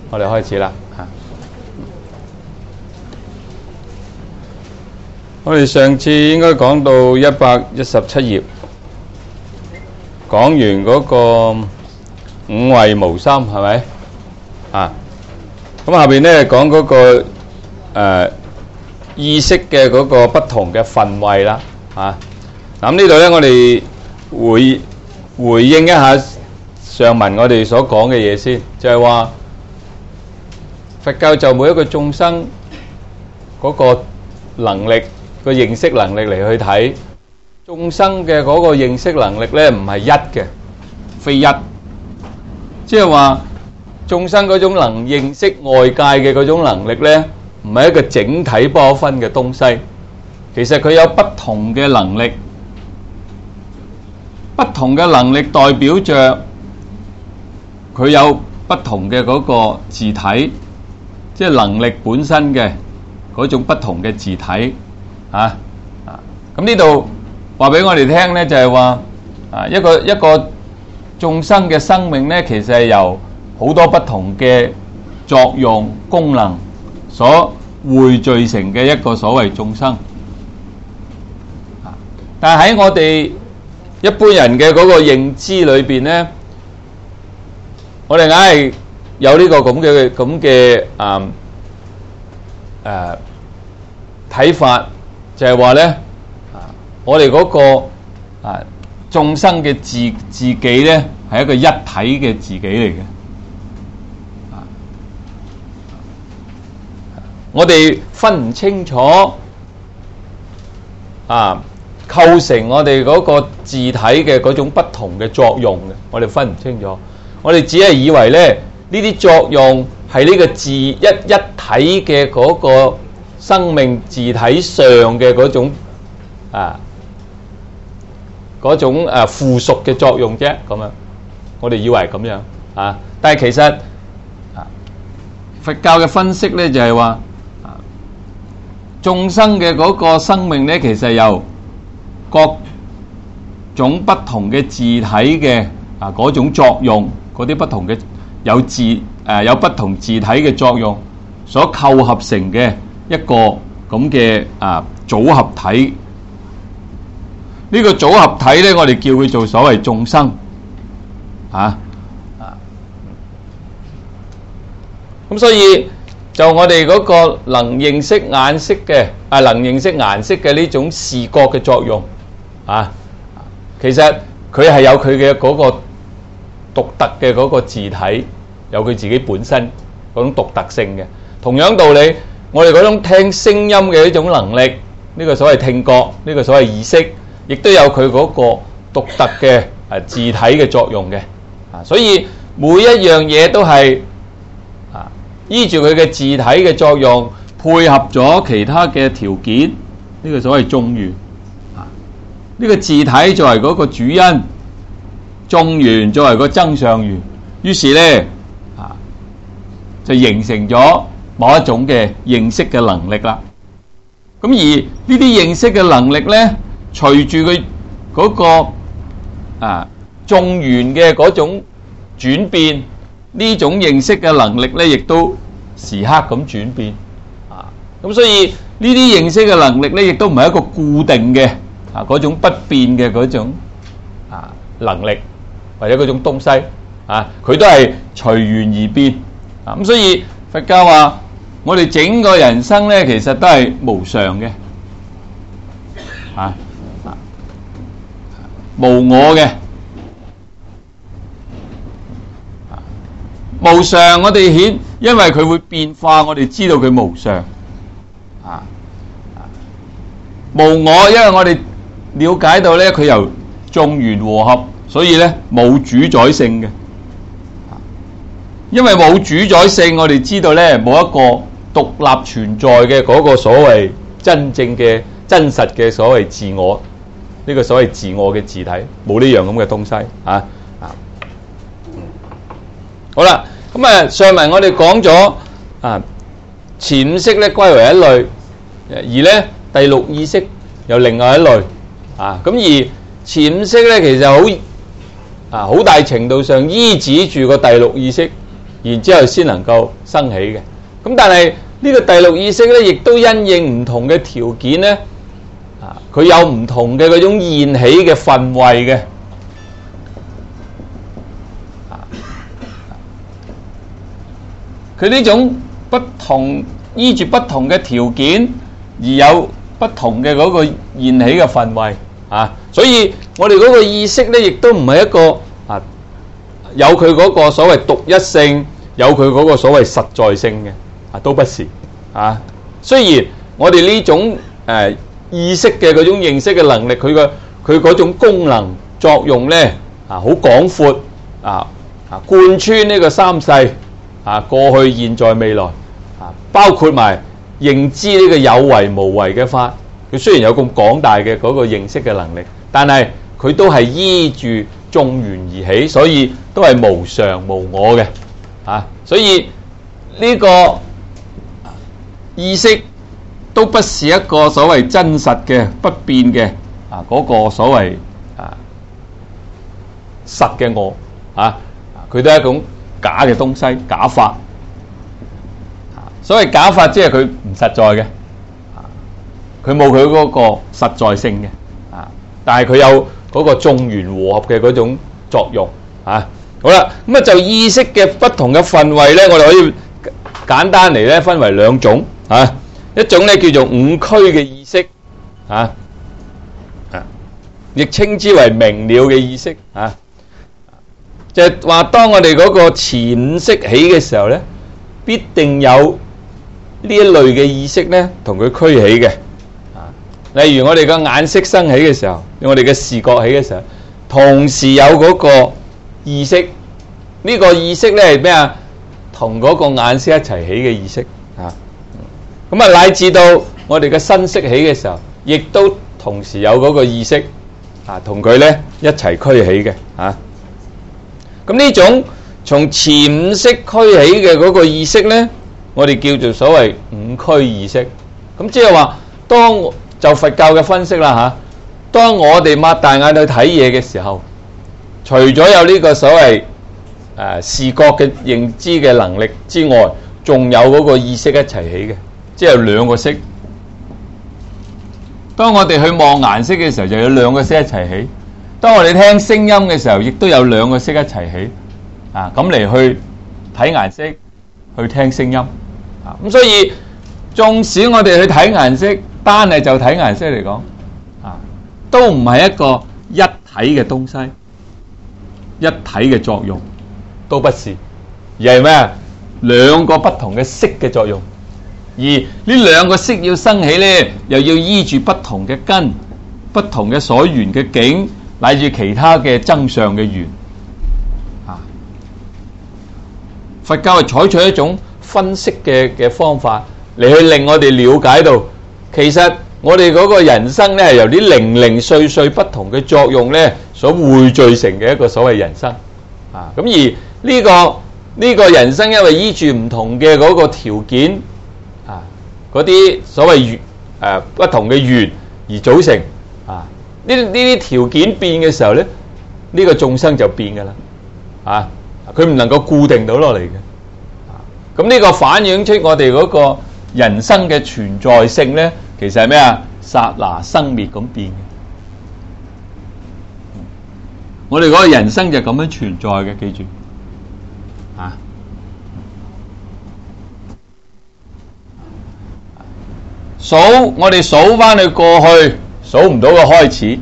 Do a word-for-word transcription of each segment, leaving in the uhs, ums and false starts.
我哋開始啦嚇。我哋上次應該講到一百一十七頁，講完嗰個五位無心係咪啊？咁下邊咧講嗰個誒意識嘅嗰個不同嘅份位啦嚇。咁呢度咧，我哋回回應一下上文我哋所講嘅嘢先，就係話佛教就每一個眾生嗰個能力個認識能力嚟去睇眾生嘅嗰個認識能力咧，唔係一嘅，非一，即係話眾生嗰種能認識外界嘅嗰種能力咧，唔係一個整體不可分嘅東西。其實佢有不同嘅能力，不同嘅能力代表着佢有不同嘅嗰個自體，即係能力本身嘅嗰種不同嘅自體啊啊！咁呢度話俾我哋聽咧，就係話啊一個一個眾生嘅生命咧，其實係由好多不同嘅作用功能所匯聚成嘅一個所謂眾生。啊！但係喺我哋一般人嘅嗰個認知裏邊咧，我哋硬係有呢個咁嘅咁嘅啊誒睇法，就係話咧啊，我哋嗰個啊眾生嘅自自己咧係一個一體嘅自己嚟嘅。啊，我哋分唔清楚啊，構成我哋嗰個自體嘅嗰種不同嘅作用嘅，我哋分唔清楚。我哋只係以為咧，呢啲作用係呢個自一一體嘅嗰個生命自體上嘅嗰種啊嗰種誒附屬嘅作用啫，咁樣我哋以為咁樣啊，但係其實啊佛教嘅分析咧就係話啊眾生嘅嗰個生命咧，其實由各種不同嘅自體嘅啊嗰種作用，嗰啲不同嘅有自誒、呃、有不同自體嘅作用所構合成嘅一個咁嘅啊組合體。呢、這個組合體咧，我哋叫佢做所謂眾生啊啊。咁所以就我哋嗰個能認識眼色嘅啊，能認識顏色嘅呢種視覺嘅作用啊，其實佢係有佢嘅嗰個獨特嘅嗰個自體，有佢自己本身嗰種獨特性嘅。同樣道理，我哋嗰種聽聲音嘅一種能力，呢個所謂聽覺，呢個所謂意識，亦都有佢嗰個獨特嘅誒自體嘅作用嘅。啊，所以每一樣嘢都係啊依住佢嘅自體嘅作用，配合咗其他嘅條件，呢個所謂眾緣。啊，呢個自體作為嗰個主因，眾緣作為個增上緣，於是咧啊就形成咗某一種嘅認識嘅能力啦。咁而呢啲認識嘅能力咧，隨住佢嗰個啊眾緣嘅嗰種轉變，呢種認識嘅能力咧，亦都時刻咁轉變啊。咁所以呢啲認識嘅能力咧，亦都唔係一個固定嘅啊嗰種不變嘅嗰種啊能力。或者嗰種東西啊，佢都係隨緣而變啊。咁所以佛教話，我哋整個人生咧，其實都係無常嘅啊，啊，無我嘅啊，無常。我哋顯，因為佢會變化，我哋知道佢無常啊。無我，因為我哋了解到咧，佢由眾緣和合。所以咧冇主宰性嘅，因為冇主宰性，我哋知道咧冇一個獨立存在嘅嗰個所謂真正嘅真實嘅所謂自我，呢個所謂自我嘅自體，冇呢樣咁嘅東西啊啊！好啦，咁啊上文我哋講咗啊前五識咧歸為一類，而咧第六意識又另外一類啊。咁而前五識咧其實好啊好大程度上依止住個第六意識然之後先能夠生起嘅。咁但係呢個第六意識咧，亦都因應唔同嘅條件咧，啊，佢有唔同嘅嗰種現起嘅分位嘅。佢呢種不同依住不同嘅條件而有不同嘅嗰個現起嘅分位啊，所以我哋嗰個意識咧，亦都唔係一個啊有佢嗰個所謂獨一性，有佢嗰個所謂實在性嘅啊，都不是啊。雖然我哋呢種誒、啊、意識嘅嗰種認識嘅能力，佢個佢嗰種功能作用咧啊，好廣闊啊啊，貫穿呢個三世。啊，過去、現在、未來，啊，包括埋認知呢個有為無為嘅法。佢雖然有咁廣大嘅嗰個認識嘅能力，但係佢都係依住眾緣而起，所以都係無常無我嘅。啊，所以呢個意識都不是一個所謂真實嘅不變嘅啊嗰個所謂啊實嘅我啊，佢都係一種假嘅東西，假法。所謂假法，即係佢唔實在嘅，佢冇佢嗰個實在性嘅，啊！但係佢有嗰個眾緣和合嘅嗰種作用，啊！好啦，咁啊就意識嘅不同嘅分位咧，我哋可以簡單嚟咧分為兩種，啊！一種咧叫做五俱嘅意識，啊，啊，亦稱之為明了嘅意識，啊。就係話，當我哋嗰個前五識起嘅時候咧，必定有呢一類嘅意識咧，同佢俱起嘅。啊，例如我哋個眼識生起嘅時候，我哋嘅視覺起嘅時候，同時有嗰個意識。呢、這個意識咧係咩啊？同嗰個眼識一齊起嘅意識。啊，咁啊，乃至到我哋嘅身識起嘅時候，亦都同時有嗰個意識啊，同佢咧一齊俱起嘅。啊。咁呢種從前五識俱起嘅嗰個意識咧，我哋叫做所謂五俱意識。咁即係話，當就佛教嘅分析啦嚇，當我哋擘大眼去睇嘢嘅時候，除咗有呢個所謂誒、呃、視覺嘅認知嘅能力之外，仲有嗰個意識一齊起嘅，即係有兩個識。當我哋去望顏色嘅時候，就有兩個識一齊起。當我哋聽聲音嘅時候，亦都有兩個識一齊起，啊，咁嚟去睇顏色，去聽聲音，啊，咁所以縱使我哋去睇顏色，單係就睇顏色嚟講，啊，都唔係一個一體嘅東西，一體嘅作用，都不是，而係咩？兩個不同嘅色嘅作用，而呢兩個色要生起咧，又要依住不同嘅根、不同嘅所緣嘅境。乃至其他嘅增上嘅緣，啊，佛教係採取一種分析嘅嘅方法嚟去令我哋了解到，其實我哋嗰個人生咧係由啲零零碎碎不同嘅作用咧所匯聚成嘅一個所謂人生，啊，咁而呢個呢個人生因為依住唔同嘅嗰個條件，啊，嗰啲所謂緣誒不同嘅緣而組成，啊。呢呢啲條件變嘅時候咧，呢個眾生就變噶啦，啊，佢唔能夠固定到落嚟嘅，咁呢個反映出我哋嗰個人生嘅存在性咧，其實係咩啊？剎那生滅咁變嘅，我哋嗰個人生就咁樣存在嘅，記住，啊，數我哋數翻去過去。數唔到個開始，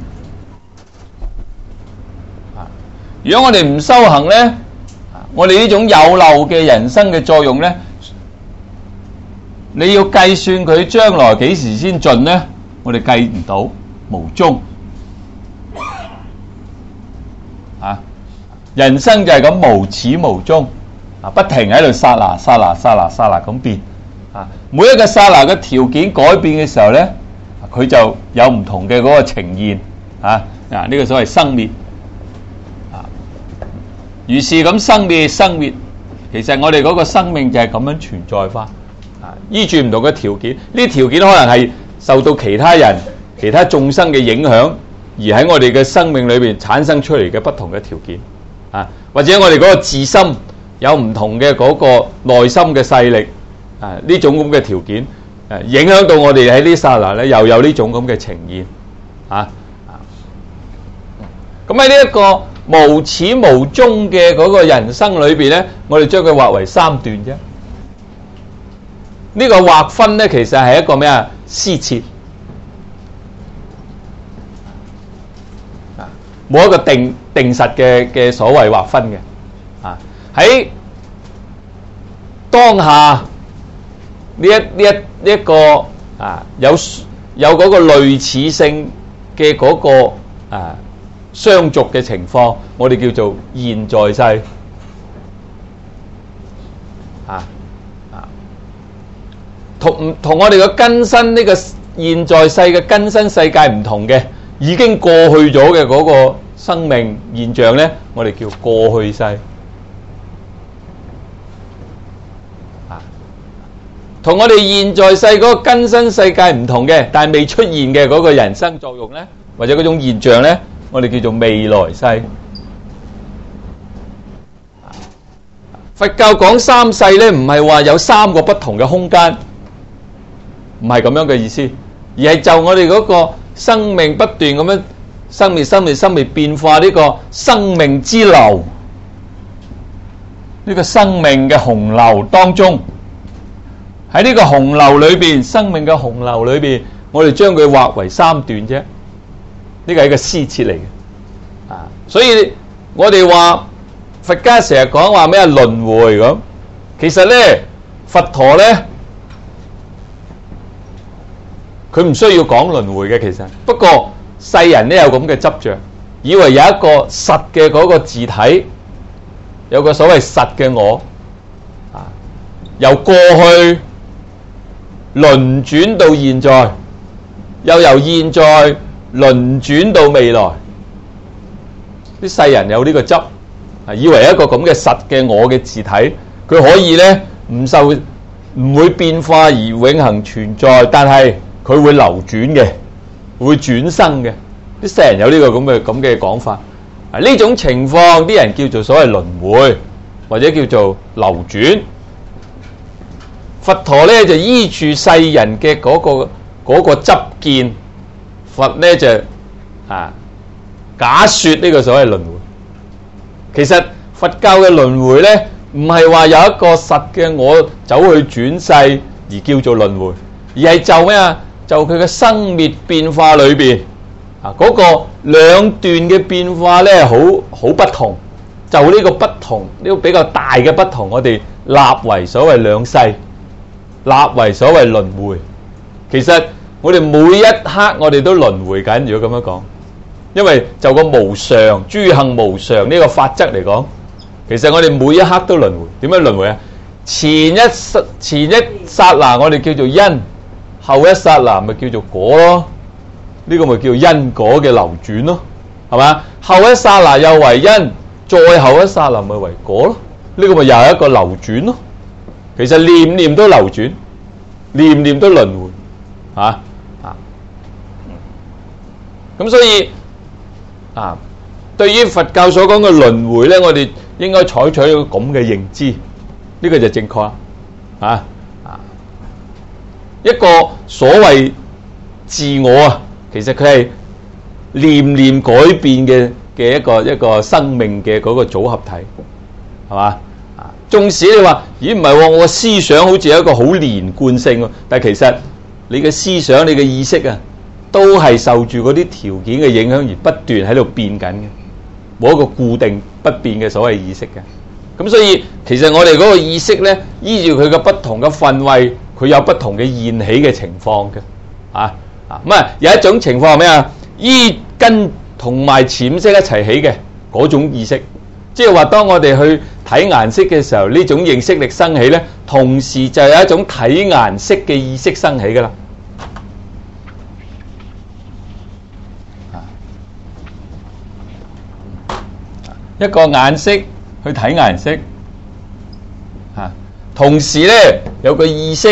如果我哋唔修行咧，我哋呢種有漏嘅人生嘅作用咧，你要計算佢將來幾時先盡咧，我哋計唔到，無終。啊，人生就係咁無始無終，啊，不停喺度剎那剎那剎那剎那咁變，啊，每一個剎那嘅條件改變嘅時候咧。佢就有唔同嘅嗰個呈現，啊啊呢、這個所謂生滅，啊如是咁生滅生滅，其實我哋嗰個生命就係咁樣存在翻，啊依住唔同嘅條件，呢啲條件可能係受到其他人、其他眾生嘅影響，而喺我哋嘅生命裏邊產生出嚟嘅不同嘅條件，啊或者我哋嗰個自心有唔同嘅嗰個內心嘅勢力啊，呢種咁嘅條件誒，影響到我哋喺呢剎那咧，又有呢種咁嘅呈現啊。咁喺呢一個無始無終嘅嗰個人生裏邊咧，我哋將佢劃為三段啫。呢個劃分咧，其實係一個咩啊？施設啊，冇一個定定實嘅嘅所謂劃分嘅啊。喺當下呢一呢一呢一個啊，有有嗰個類似性嘅嗰個啊相續嘅情況，我哋叫做現在世啊。同唔同我哋嘅根身呢個現在世嘅根身世界唔同嘅，已經過去咗嘅嗰個生命現象咧，我哋叫過去世啊。同我哋現在世嗰個根身世界唔同嘅，但係未出現嘅嗰個人生作用咧，或者嗰種現象咧，我哋叫做未來世。佛教講三世咧，唔係話有三個不同嘅空間。唔係咁樣嘅意思，而係就我哋嗰個生命不斷咁樣生滅、生滅、生滅變化呢個生命之流，呢個生命嘅洪流當中，喺呢個洪流裏邊，生命嘅洪流裏邊，我哋將佢劃為三段啫。呢個係一個施設嚟嘅啊，所以我哋話佛家成日講話咩啊輪迴咁，其實咧佛陀咧。佢唔需要講輪迴嘅，其實不過世人咧有咁嘅執着，以為有一個實嘅嗰個自體，有個所謂實嘅我啊，由過去輪轉到現在，又由現在輪轉到未來。啲世人有呢個執啊，以為一個咁嘅實嘅我嘅自體，佢可以咧唔受唔會變化而永恆存在，但係佢會流轉嘅，會轉生嘅。啲世人有呢個咁嘅咁嘅講法。啊，呢種情況啲人叫做所謂輪迴，或者叫做流轉。佛陀咧就依住世人嘅嗰個嗰個執見，佛咧就啊假說呢個所謂輪迴。其實佛教嘅輪迴咧，唔係話有一個實嘅我走去轉世而叫做輪迴，而係就咩啊？就佢嘅生滅變化裏邊啊，嗰個兩段嘅變化咧，好好不同。就呢個不同，呢個比較大嘅不同，我哋立為所謂兩世，立為所謂輪迴。其實我哋每一刻我哋都輪迴緊。如果咁樣講，因為就個無常、諸行無常呢個法則嚟講，其實我哋每一刻都輪迴。點樣輪迴啊？前一前一剎那我哋叫做因。後一剎那咪叫做果咯，呢個咪叫因果嘅流轉咯，係嘛？後一剎那又為因，再後一剎那咪為果咯，呢個咪又係一個流轉咯。其實念念都流轉，念念都輪迴，啊啊！咁所以啊，對於佛教所講嘅輪迴咧，我哋應該採取一個咁嘅認知，呢個就正確啊。一個所謂自我啊，其實佢係念念改變嘅嘅一個一個生命嘅嗰個組合體，係嘛？啊，縱使你話咦唔係喎，我個思想好似有一個好連貫性喎，但係其實你嘅思想、你嘅意識啊，都係受住嗰啲條件嘅影響而不斷喺度變緊嘅，冇一個固定不變嘅所謂意識嘅。咁所以其實我哋嗰個意識咧，依住佢嘅不同嘅份位，佢有不同嘅現起嘅情況嘅，啊啊咁啊有一種情況係咩啊？依根同埋淺色一齊起嘅嗰種意識，即係話當我哋去睇顏色嘅時候，呢種認識力生起咧，同時就有一種睇顏色嘅意識生起噶啦。一個顏色去睇顏色，啊，同時咧有個意識，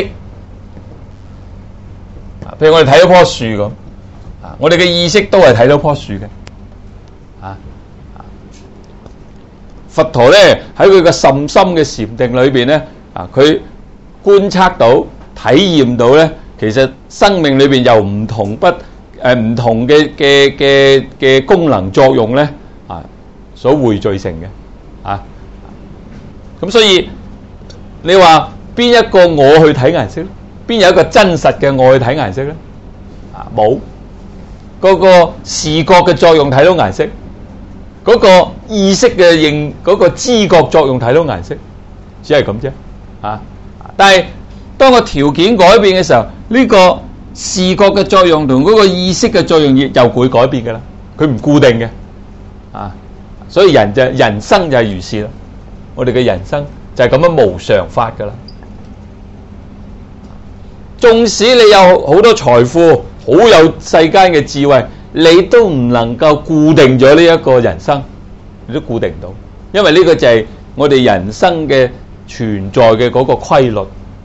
啊，譬如我哋睇咗棵樹咁，啊，我哋嘅意識都係睇到棵樹嘅，啊， 佛陀咧喺佢嘅甚深嘅禪定裏邊咧，啊，佢觀察到、體驗到咧，其實生命裏邊由唔同不誒唔同嘅嘅嘅嘅功能作用咧，啊，所匯聚成嘅，啊，咁所以你話邊一個我去睇顏色咧？邊有一個真實嘅我去睇顏色咧？啊，冇。嗰個視覺嘅作用睇到顏色，嗰個意識嘅認嗰個知覺作用睇到顏色，只係咁啫。啊！但係當個條件改變嘅時候，呢個視覺嘅作用同嗰個意識嘅作用又會改變㗎啦。佢唔固定嘅。啊！所以人就人生就係如是啦。我哋嘅人生就係咁樣無常法㗎啦。縱使你有好多財富，好有世間嘅智慧，你都唔能夠固定咗呢一個人生，你都固定唔到，因為呢個就係我哋人生嘅存在嘅嗰個規律。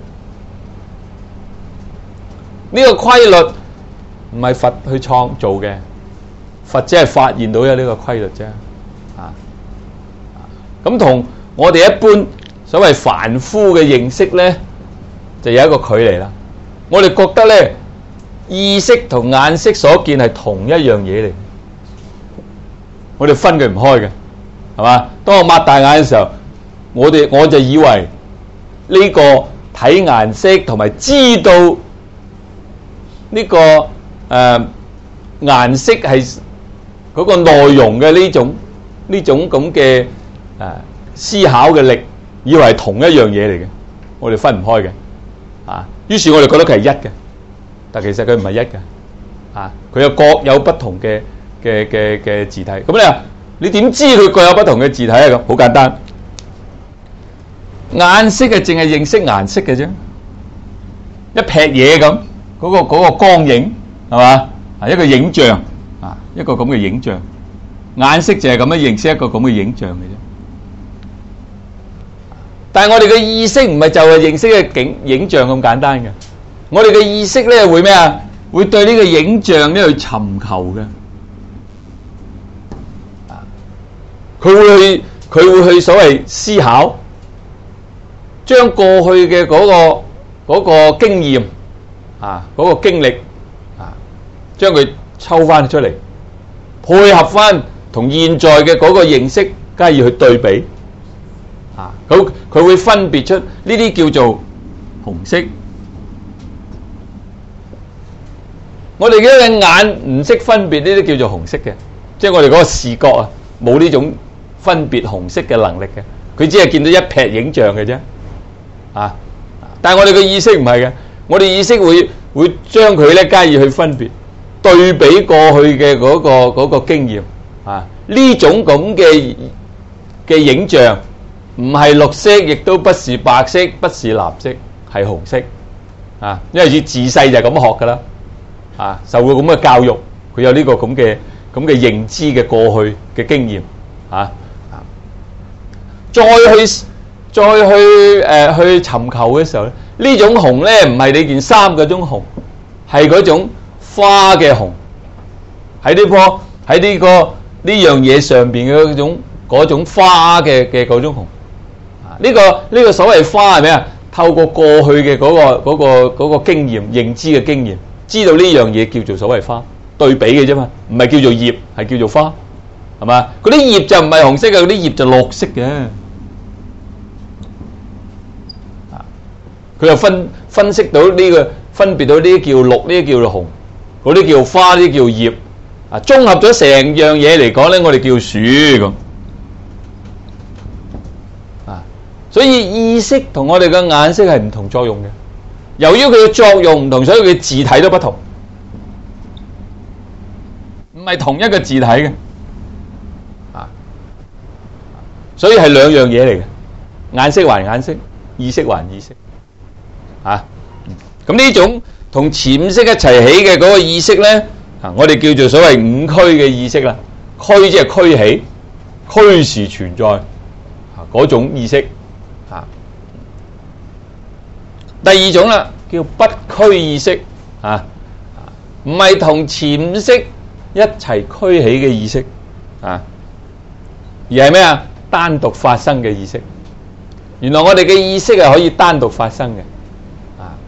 呢個規律唔係佛去創造嘅，佛只係發現到有呢個規律啫。啊，咁同我哋一般所謂凡夫嘅認識咧，就有一個距離啦。我哋覺得咧，意識同眼識所見係同一樣嘢嚟，我哋分佢唔開嘅，係嘛？當我擘大眼嘅時候，我哋我就以為呢個睇顏色同埋知道呢個誒顏色係嗰個內容嘅呢種呢種咁嘅誒思考嘅力，以為係同一樣嘢嚟嘅，我哋分唔開嘅，啊！於是我哋覺得佢係一嘅。但其實佢唔係一嘅，啊，佢有各有不同嘅嘅嘅嘅字體。咁你話你點知佢各有不同嘅字體啊？咁好簡單，眼色嘅淨係認識顏色嘅啫，一撇嘢咁，嗰個嗰個光影係嘛？啊，一個影像啊，一個咁嘅影像，眼色就係咁樣認識一個咁嘅影像嘅啫。但係我哋嘅意識唔係就係認識嘅景影像咁簡單嘅。我哋嘅意識咧會咩啊？會對呢個影像咧去尋求嘅，啊，佢會去佢會去所謂思考，將過去嘅嗰個嗰個經驗啊，嗰個經歷啊，將佢抽翻出嚟，配合翻同現在嘅嗰個認識，加以去對比，啊，咁佢會分別出呢啲叫做紅色。我哋嘅眼唔識分別呢啲叫做紅色嘅，即係我哋嗰個視覺啊，冇呢種分別紅色嘅能力嘅，佢只係見到一撇影像嘅啫，啊！但係我哋嘅意識唔係嘅，我哋意識會會將佢咧加以去分別，對比過去嘅嗰個嗰個經驗，啊！呢種咁嘅嘅影像唔係綠色，亦都不是白色，不是藍色，係紅色，啊！因為佢自細就係咁學噶啦。啊，受過咁嘅教育，佢有呢個咁嘅咁嘅認知嘅過去嘅經驗，啊，再去再去誒、呃、去尋求嘅時候咧，呢種紅咧唔係你件衫嗰種紅，係嗰種花嘅紅，喺呢棵喺呢個呢樣嘢上邊嘅嗰種嗰種花嘅嘅嗰種紅，啊，呢個呢個所謂花係咩啊？透過過去嘅嗰個嗰個嗰個經驗認知嘅經驗。知道呢樣嘢叫做所謂花，對比嘅啫嘛，唔係叫做葉，係叫做花，係嘛？嗰啲葉就唔係紅色嘅，嗰啲葉就綠色嘅。啊，佢又分分析到呢、這個，分別到呢啲叫綠，呢啲叫做紅，嗰啲叫花，呢啲叫葉。啊，綜合咗成樣嘢嚟講咧，我哋叫樹咁。啊，所以意識同我哋嘅眼識係唔同作用嘅。由於佢嘅作用唔同，所以佢嘅字體都不同，唔係同一個字體嘅，啊，所以係兩樣嘢嚟嘅，眼識還眼識，意識還意識，啊，咁呢種同潛識一齊起嘅嗰個意識咧，啊，我哋叫做所謂五俱嘅意識啦，俱即係俱起，俱時存在，啊，嗰種意識，啊。第二種啦，叫不俱意識，啊，唔係同潛識一齊俱起嘅意識，啊，而係咩啊？ 單獨發生嘅意識。原來我哋嘅意識係可以單獨發生嘅，啊，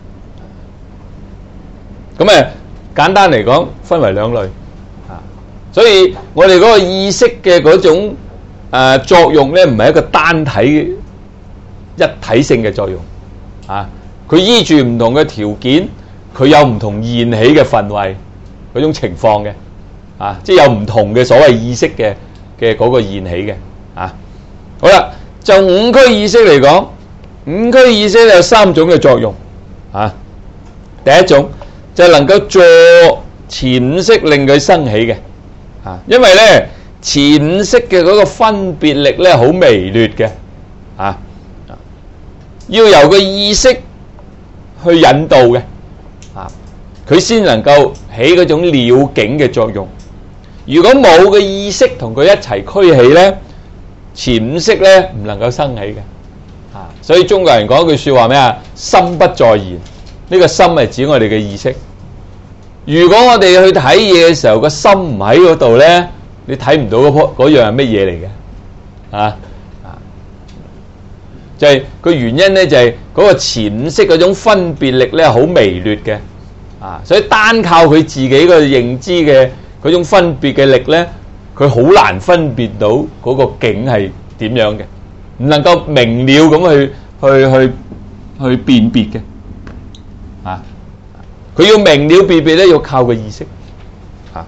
咁誒簡單嚟講，分為兩類，啊，所以我哋嗰個意識嘅嗰種誒、呃、作用咧，唔係一個單體一體性嘅作用，啊，佢依住唔同嘅條件，佢有唔同現起嘅份位嗰種情況嘅，啊，即係有唔同嘅所謂意識嘅嘅嗰個現起嘅，啊，好啦。就五區意識嚟講，五區意識有三種嘅作用，啊，第一種就係能夠助前五識令佢生起嘅，啊，因為咧前五識嘅嗰個分別力咧好微劣嘅，啊，要由個意識去引導嘅，啊，佢先能夠起嗰種了境嘅作用。如果冇個意識同佢一齊驅起咧，前五識咧唔能夠生起嘅，啊，所以中國人講一句說話咩啊？心不在焉，呢、這個心係指我哋嘅意識。如果我哋去睇嘢嘅時候，個心唔喺嗰度咧，你睇唔到嗰樖嗰樣係乜嘢嚟嘅，啊啊，就係、是、個原因咧，就係、是、嗰個前五識嗰種分別力咧好微劣嘅，啊，所以單靠佢自己個認知嘅嗰種分別嘅力咧。佢好難分別到嗰個境係點樣嘅，唔能夠明了咁去去去去辨別嘅，啊！佢要明了辨別咧，要靠個意識，啊！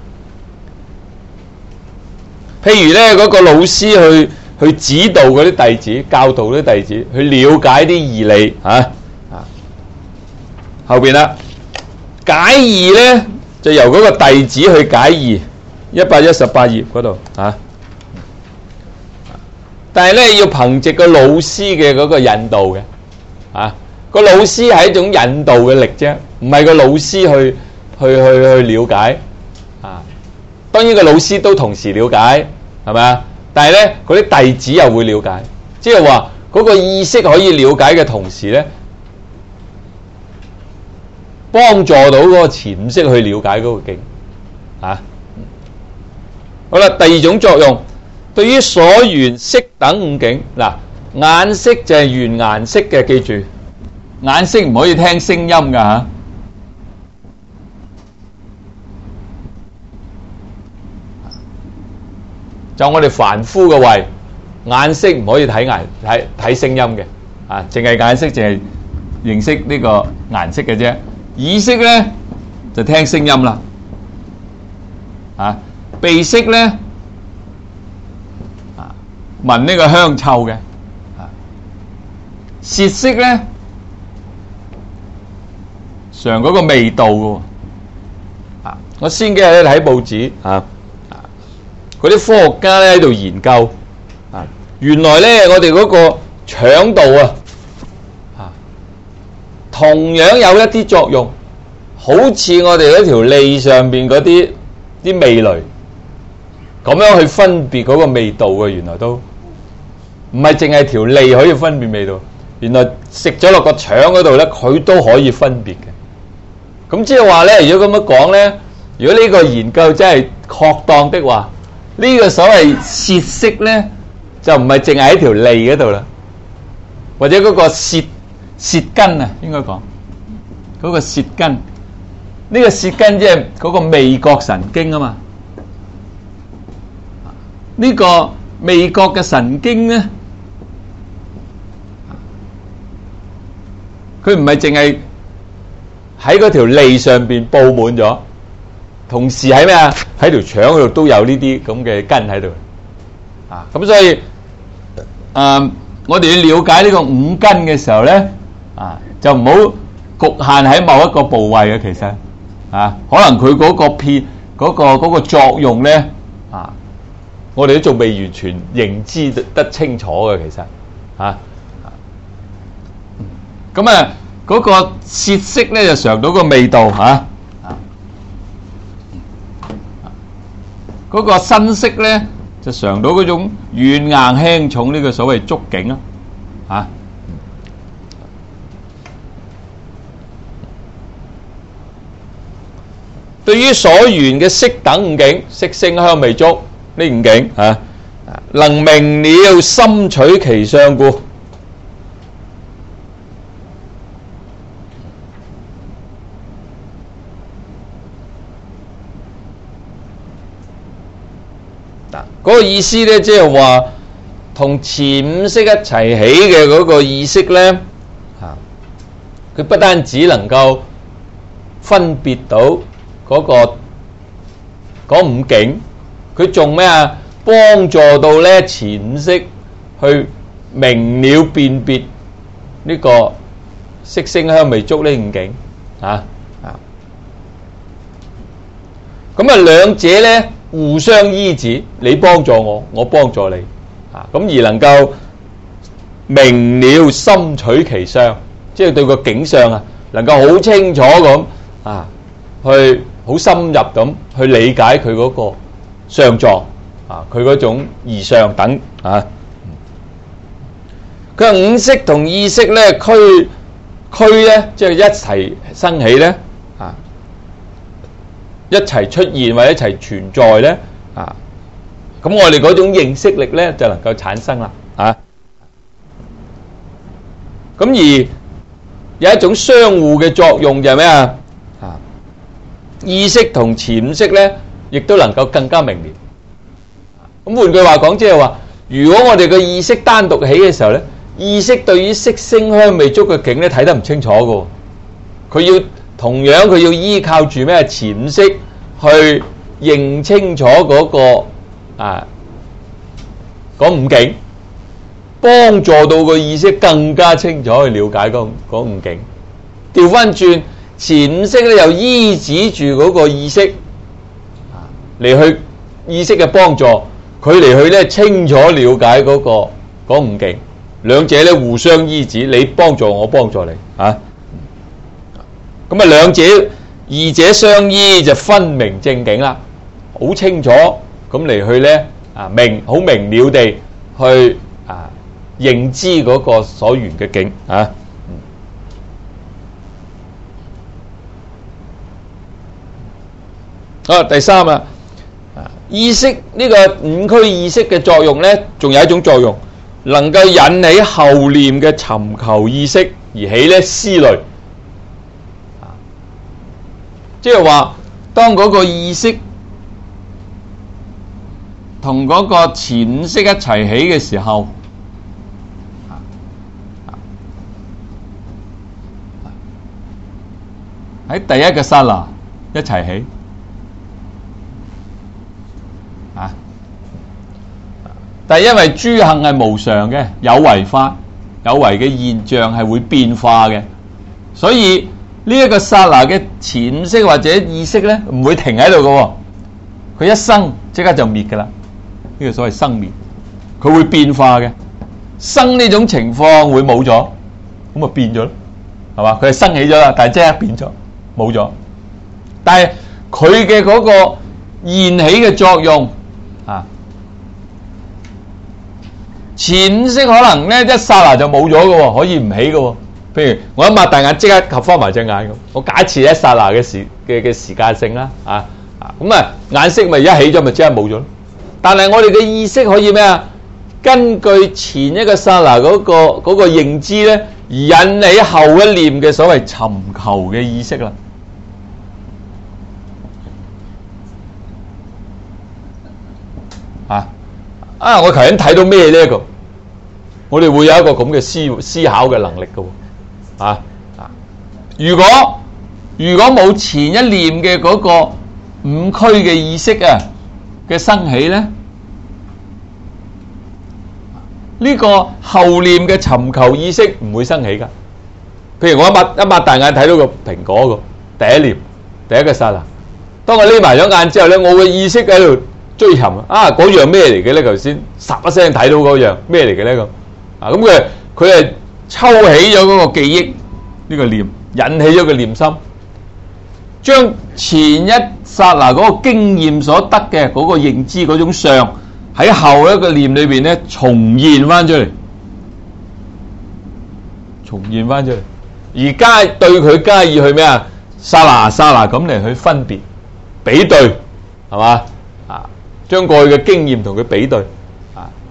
譬如咧，嗰個老師去去指導嗰啲弟子，教導啲弟子，去了解啲義理，啊啊！後邊啦，解義咧就由嗰個弟子去解義。一百一十八頁嗰度啊，但係咧要憑藉個老師嘅嗰個引導嘅，啊，個老師係一種引導嘅力啫，唔係個老師去去去去了解，啊，當然個老師都同時了解，係咪啊？但係咧嗰啲弟子又會了解，即係話嗰個意識可以了解嘅同時咧，幫助到嗰個前五識去了解嗰個境，啊。好啦，第二種作用，對於所緣色等五境，嗱，眼識就係緣顏色嘅，記住，眼識唔可以聽聲音噶吓，就我哋凡夫嘅位，眼識唔可以睇顏睇睇聲音嘅，啊，淨係眼識淨係認識呢個顏色嘅啫，耳識咧就聽聲音啦，啊。鼻識咧，啊，聞呢個香臭嘅，啊，舌識咧，嘗嗰個味道嘅，啊，我先幾日咧睇報紙，啊，啊，嗰啲科學家咧喺度研究，啊，原來咧我哋嗰個腸道啊，啊，同樣有一啲作用，好似我哋嗰條脷上邊嗰啲啲味蕾。咁樣去分別嗰個味道嘅，原來都唔係淨係條脷可以分別味道，原來食咗落個腸嗰度咧，佢都可以分別嘅。咁即係話咧，如果咁樣講咧，如果呢個研究真係確當的話，呢個所謂舌識咧，就唔係淨係喺條脷嗰度啦，或者嗰個舌舌根啊，應該講嗰個舌根，呢個舌根即係嗰個味覺神經啊嘛。呢個味覺嘅神經咧，佢唔係淨係喺嗰條脷上邊佈滿咗，同時喺咩啊？喺條腸嗰度都有呢啲咁嘅根喺度。啊，咁所以，誒，我哋要了解呢個五根嘅時候咧，啊，就唔好局限喺某一個部位嘅，其實，啊，可能佢嗰個片嗰個嗰個作用咧，啊。我哋都仲未完全認知得清楚嘅，其實嚇，咁啊嗰個舌識咧就嘗到個味道嚇，啊嗰個身識咧就嘗到嗰種軟硬輕重呢個所謂觸境啊，嚇。對於所緣嘅色等五境，色聲香味觸。呢五境啊， 能明了心取其相故。嗱，嗰個意思咧，即係話同前五識一齊起嘅嗰個意識咧，啊，佢不單止能夠分別到嗰個嗰五境，佢仲咩啊？幫助到咧前五識去明了辨別呢個色聲香味觸呢五境啊啊！咁啊，兩者咧互相依止，你幫助我，我幫助你啊！咁而能夠明了心取其相，即係對個境相啊，能夠好清楚咁啊，去好深入咁去理解佢嗰個相狀啊，佢嗰種異相等啊。佢話五識同意識咧，俱俱咧，即係一齊生起咧啊，一齊出現或者一齊存在咧啊，咁我哋嗰種認識力咧就能夠產生啦啊。咁而有一種相互嘅作用就係咩啊？啊，意識同前五識咧，亦都能夠更加明了。咁換句話講，即係話，如果我哋嘅意識單獨起嘅時候咧，意識對於色聲香味觸嘅境咧睇得唔清楚嘅，佢要同樣佢要依靠住咩前五識去認清楚嗰個啊嗰五境，幫助到個意識更加清楚去了解嗰嗰五境。調翻轉，前五識咧又依止住嗰個意識啊嚟去意識嘅幫助，佢嚟去咧清楚了解嗰個嗰五境。兩者咧互相依止，你幫助我，幫助你啊。咁啊，兩者二者相依就分明正境啦，好清楚咁嚟去咧啊，明好明了地去啊認知嗰個所緣嘅境啊。啊，第三啊，意識呢個五俱意識嘅作用咧，仲有一種作用。能夠引起後念嘅尋求意識而起咧思慮，即係話當嗰個意識同嗰個前五識一齊起嘅時候，喺第一個剎那一齊起，啊！但係因為諸行係無常嘅，有為法，有為嘅現象係會變化嘅，所以呢一個剎那嘅前五識或者意識咧，唔會停喺度嘅，佢一生即刻就滅㗎啦。呢個所謂生滅，佢會變化嘅。生呢種情況會冇咗，咁啊變咗咯，係嘛？佢係生起咗啦，但係即刻變咗，冇咗。但係佢嘅嗰個現起嘅作用啊。前五識可能咧一剎那就冇咗嘅，可以唔起嘅。譬如我一擘大眼即刻合翻埋隻眼咁，我假設一剎那嘅時嘅嘅時間性啦，啊啊咁啊眼色咪一起咗咪即刻冇咗咯。但係我哋嘅意識可以咩啊？根據前一個剎那嗰個嗰個認知咧，而引起後一念嘅所謂尋求嘅意識啦。啊啊！我頭先睇到咩呢？個我哋會有一個咁嘅思思考嘅能力嘅喎，啊啊！如果如果冇前一念嘅嗰個五俱嘅意識啊嘅生起咧，呢個後念嘅尋求意識唔會生起噶。譬如我一擘一擘大眼睇到個蘋果個第一念第一個剎那，當我匿埋咗眼之後咧，我嘅意識喺度追尋啊！嗰樣咩嚟嘅咧？頭先霎一聲睇到嗰樣咩嚟嘅咧？咁啊，咁佢佢係抽起咗嗰個記憶呢個念，引起咗個念心，將前一剎那嗰個經驗所得嘅嗰個認知嗰種相喺後一個念裏邊咧重現翻出嚟，重現翻出嚟，而加對佢加以去咩啊？剎那剎那咁嚟去分別比對，係嘛？啊，將過去嘅經驗同佢比對，啊，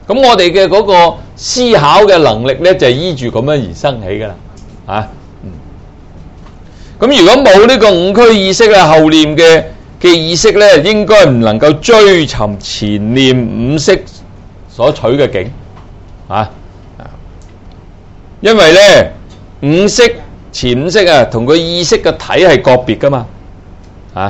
咁我哋嘅嗰個思考嘅能力咧，就係依住咁樣而生起噶啦，啊，咁、嗯、如果冇呢個五俱意識啊，後念嘅嘅意識咧，應該唔能夠追尋前念五識所取嘅境，啊，因為咧五識前五識啊，同個意識嘅體係個別噶嘛，啊，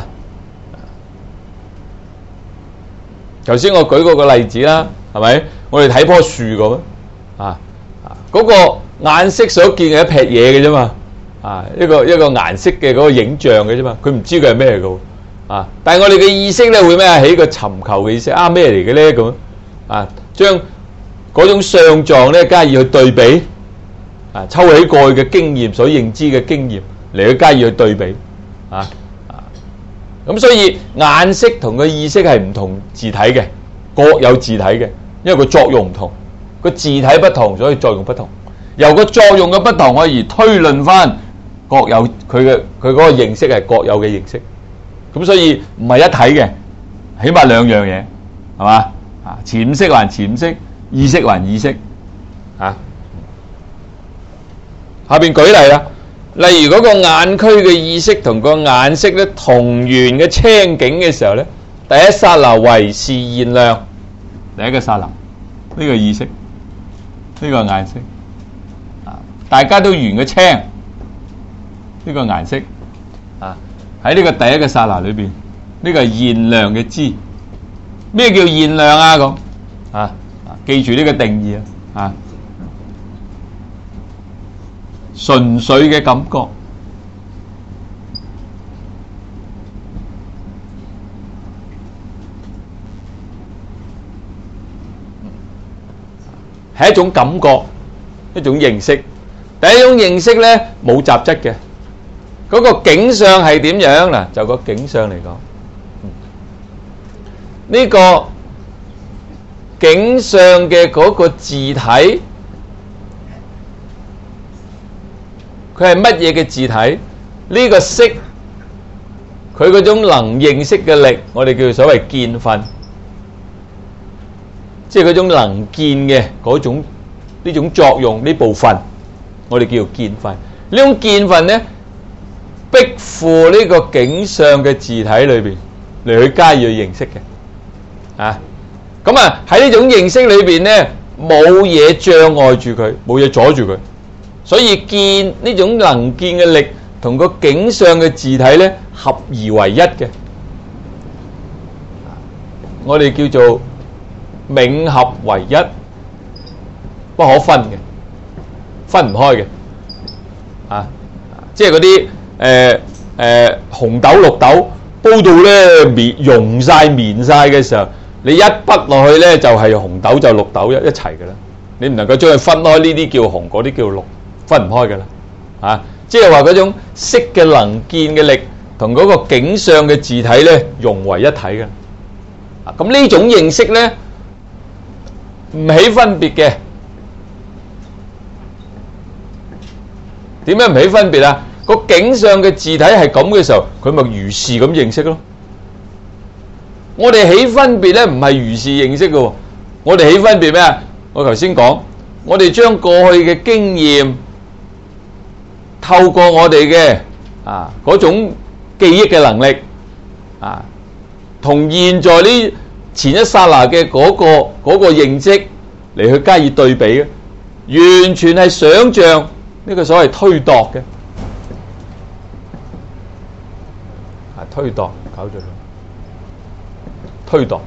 頭先我舉過個例子啦，係咪？我哋睇棵樹咁啊，嗰、那個眼色所見嘅一撇嘢嘅啫嘛，啊，一個一個顏色嘅嗰個影像嘅啫嘛，佢唔知佢係咩嘅，啊，但係我哋嘅意識咧會咩啊？起個尋求嘅意識啊，咩嚟嘅咧咁啊？將嗰種相狀咧加以去對比，啊，抽起過去嘅經驗所認知嘅經驗嚟去加以去對比，啊啊，咁所以眼色同個意識係唔同自體嘅，各有自體嘅。因為個作用唔同，個自體不同，所以作用不同。由個作用嘅不同，可以推論翻各有佢嘅佢嗰個認識係各有嘅認識。咁所以唔係一體嘅，起碼兩樣嘢，係嘛？啊，前五識還前五識，意識還意識。啊，下邊舉例啦，例如嗰個眼區嘅意識同個眼識咧同源嘅清境嘅時候咧，第一剎那唯是現量。第一個剎那，呢、這個意識，呢、這個顏色，啊，大家都圓個青，呢、這個顏色，啊，喺呢個第一個剎那裏邊，呢、這個係現量嘅知，咩叫現量啊？咁，啊，記住呢個定義啊，啊，純粹嘅感覺。係一種感覺，一種認識。第一種認識咧冇雜質嘅，嗰個景象係點樣嗱？就個景象嚟講，呢個景象嘅嗰個自體，佢係乜嘢嘅自體？呢個識，佢嗰種能認識嘅力，我哋叫做所謂見分。即係嗰種能見嘅嗰種呢種作用呢部分，我哋叫做見分。呢種見分咧，逼附呢個景象嘅自體裏邊嚟去加以去認識嘅。啊，咁啊喺呢種認識裏邊咧，冇嘢障礙住佢，冇嘢阻住佢，所以見呢種能見嘅力同個景象嘅自體咧合而為一嘅。我哋叫做冥合為一，不可分嘅，分唔開嘅，啊，即係嗰啲誒誒紅豆綠豆煲到咧綿溶晒綿晒嘅時候，你一筆落去咧就係紅豆就綠豆一一齊嘅啦，你唔能夠將佢分開，呢啲叫紅，嗰啲叫綠，分唔開嘅啦，啊，即係話嗰種色嘅能見嘅力同嗰個景象嘅自體咧融為一體嘅，啊，咁呢種認識咧。唔起分別嘅，點樣唔起分別啊？個景象嘅自體係咁嘅時候，佢咪如是咁認識咯。我哋起分別咧，唔係如是認識嘅，我哋起分別咩啊？我頭先講，我哋將過去嘅經驗透過我哋嘅啊嗰種記憶嘅能力啊，同現在呢前一剎那嘅嗰個嗰個認知嚟去加以對比嘅，完全係想像呢個所謂推度嘅，啊推度搞咗咯，推度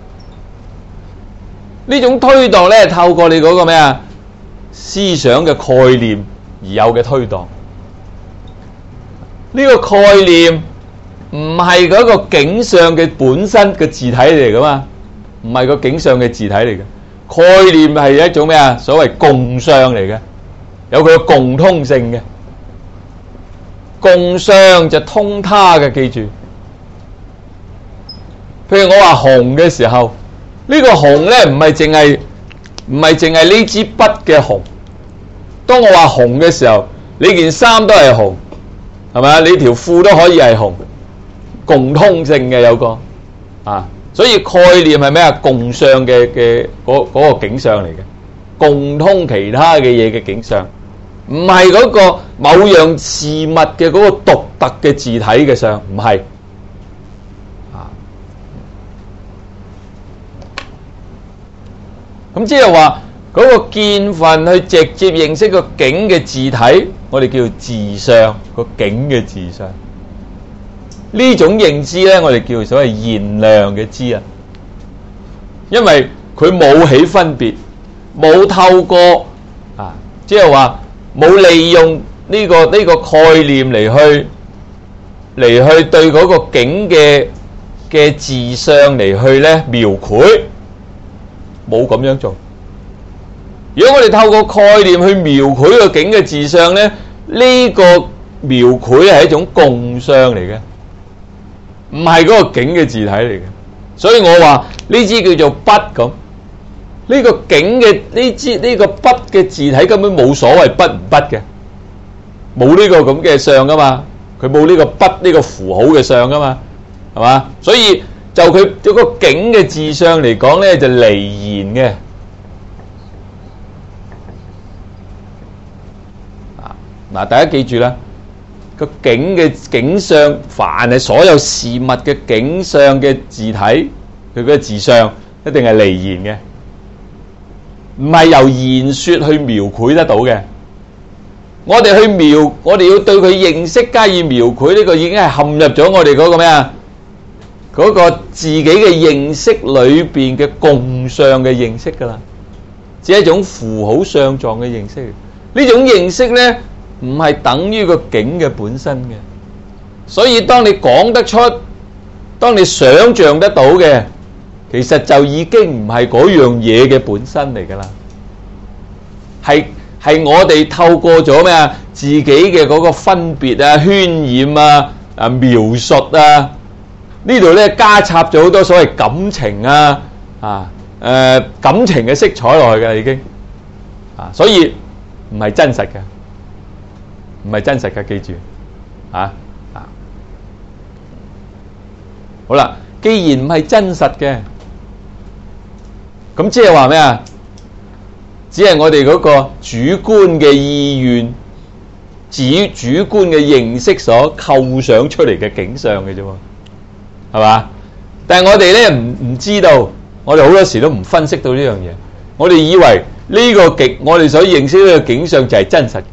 呢種推度咧，透過你嗰個咩啊思想嘅概念而有嘅推度，呢個概念。唔係嗰個景象嘅本身嘅字體嚟噶嘛，唔係個景象嘅字體嚟嘅，概念係一種咩啊？所謂共相嚟嘅，有佢嘅共通性嘅，共相就通他嘅，記住。譬如我話紅嘅時候，呢個紅咧唔係淨係唔係淨係呢支筆嘅紅。當我話紅嘅時候，你件衫都係紅，係咪啊？你條褲都可以係紅。共通性嘅有個啊， 所以概念係咩啊？共相嘅嘅嗰嗰個景象嚟嘅，共通其他嘅嘢嘅景象，唔係嗰個某樣事物嘅嗰個獨特嘅字體嘅相，唔係啊。咁即係話嗰個見分去直接認識個景嘅字體，我哋叫字相，個景嘅字相。呢種認知咧，我哋叫所謂現量嘅知啊，因為佢冇起分別，冇透過啊，即係話冇利用呢個呢個概念嚟去嚟去對嗰個景嘅嘅字相嚟去咧描繪，冇咁樣做。如果我哋透過概念去描繪個景嘅字相咧，呢個描繪係一種共相嚟嘅。唔係嗰個景嘅字體嚟嘅，所以我話呢支叫做筆咁。呢個景嘅呢支呢個筆嘅字體根本冇所謂筆唔筆嘅，冇呢個咁嘅相噶嘛，佢冇呢個筆呢個符號嘅相噶嘛，係嘛？所以就佢嗰個景嘅字相嚟講咧，就離言嘅。啊，嗱，大家記住啦。個景嘅景相，凡係所有事物嘅景相嘅字體，佢嗰個字相一定係離言嘅，唔係由言說去描繪得到嘅。我哋去描，我哋要對佢認識加以描繪，呢個已經係陷入咗我哋嗰個咩啊？嗰個自己嘅認識裏邊嘅共相嘅認識噶啦，只係一種符號相狀嘅認識。呢種認識咧，唔係等於個景嘅本身嘅，所以當你講得出，當你想像得到嘅，其實就已經唔係嗰樣嘢嘅本身嚟噶啦，係係我哋透過咗咩啊？自己嘅嗰個分別啊、渲染啊、啊描述啊，呢度咧加插咗好多所謂感情啊、啊誒、呃、感情嘅色彩落去嘅已經，啊，所以唔係真實嘅。唔係真實嘅，記住，啊啊，好啦，既然唔係真實嘅，咁即係話咩啊？只係我哋嗰個主觀嘅意願、主主觀嘅認識所構想出嚟嘅景象嘅啫，係嘛？但係我哋咧唔唔知道，我哋好多時都唔分析到呢樣嘢，我哋以為呢個景，我哋所認識呢個景象就係真實嘅。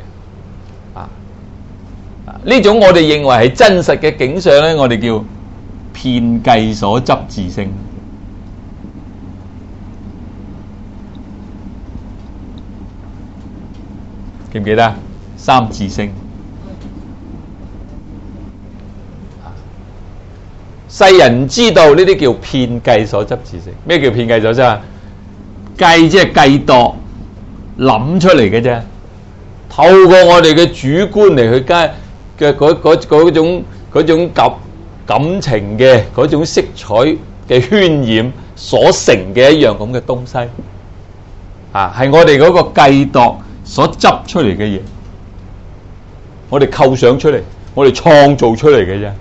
呢種我哋認為係真實嘅景象咧，我哋叫遍計所執自性。記唔記得三自性？世人唔知道呢啲叫遍計所執自性。咩叫遍計所執啊？計即係計度諗出嚟嘅啫，透過我哋嘅主觀嚟去加嘅嗰嗰嗰種嗰種感感情嘅嗰種色彩嘅渲染所成嘅一樣咁嘅東西，啊，係我哋嗰個計度所執出嚟嘅嘢，我哋構想出嚟，我哋創造出嚟嘅啫。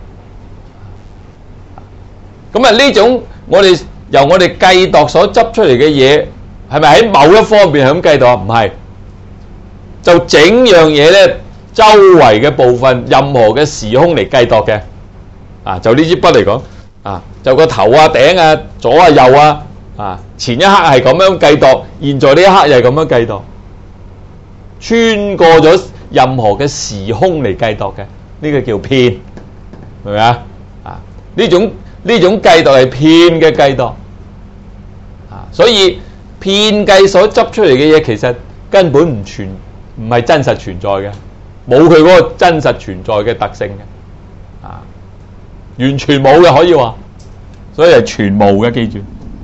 咁啊，呢種我哋由我哋計度所執出嚟嘅嘢，係咪喺某一方面係咁計度啊？唔係，就整樣嘢咧。周圍嘅部分，任何嘅時空嚟計度嘅，啊，就呢支筆嚟講，啊，就個頭啊、頂啊、左啊、右啊，啊，前一刻係咁樣計度，現在呢一刻又係咁樣計度，穿過咗任何嘅時空嚟計度嘅，呢個叫遍，係咪啊？啊，呢種呢種計度係遍嘅計度，啊，所以遍計所執出嚟嘅嘢，其實根本唔存，唔係真實存在嘅。冇佢嗰個真實存在嘅特性嘅，啊，完全冇嘅可以話，所以係全無嘅，記住，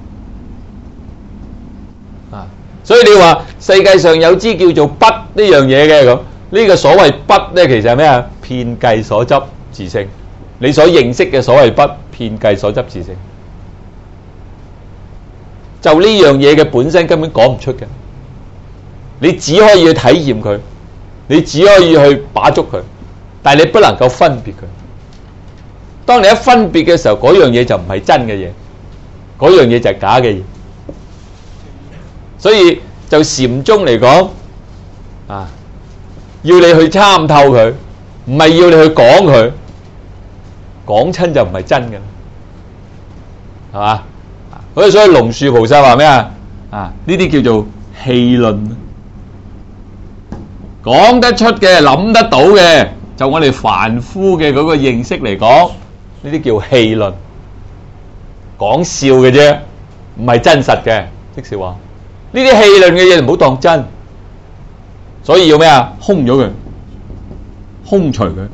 啊，所以你話世界上有支叫做筆呢樣嘢嘅咁，呢個所謂筆咧，其實係咩啊？遍計所執自性，你所認識嘅所謂筆，遍計所執自性，就呢樣嘢嘅本身根本講唔出嘅，你只可以去體驗佢。你只可以去把捉佢，但係你不能夠分別佢。當你一分別嘅時候，嗰樣嘢就唔係真嘅嘢， 嗰樣嘢就係假嘅嘢。所以就禪宗嚟講啊，要你去參透佢，唔係要你去講佢，講親就唔係真嘅，係嘛？所以所以龍樹菩薩話咩啊？啊，呢啲叫做戲論，講得出嘅、諗得到嘅，就我哋凡夫嘅嗰個認識嚟講，呢啲叫戲論，講笑嘅啫，唔係真實嘅。即是話呢啲戲論嘅嘢唔好當真，所以要咩啊？空咗佢，空除佢，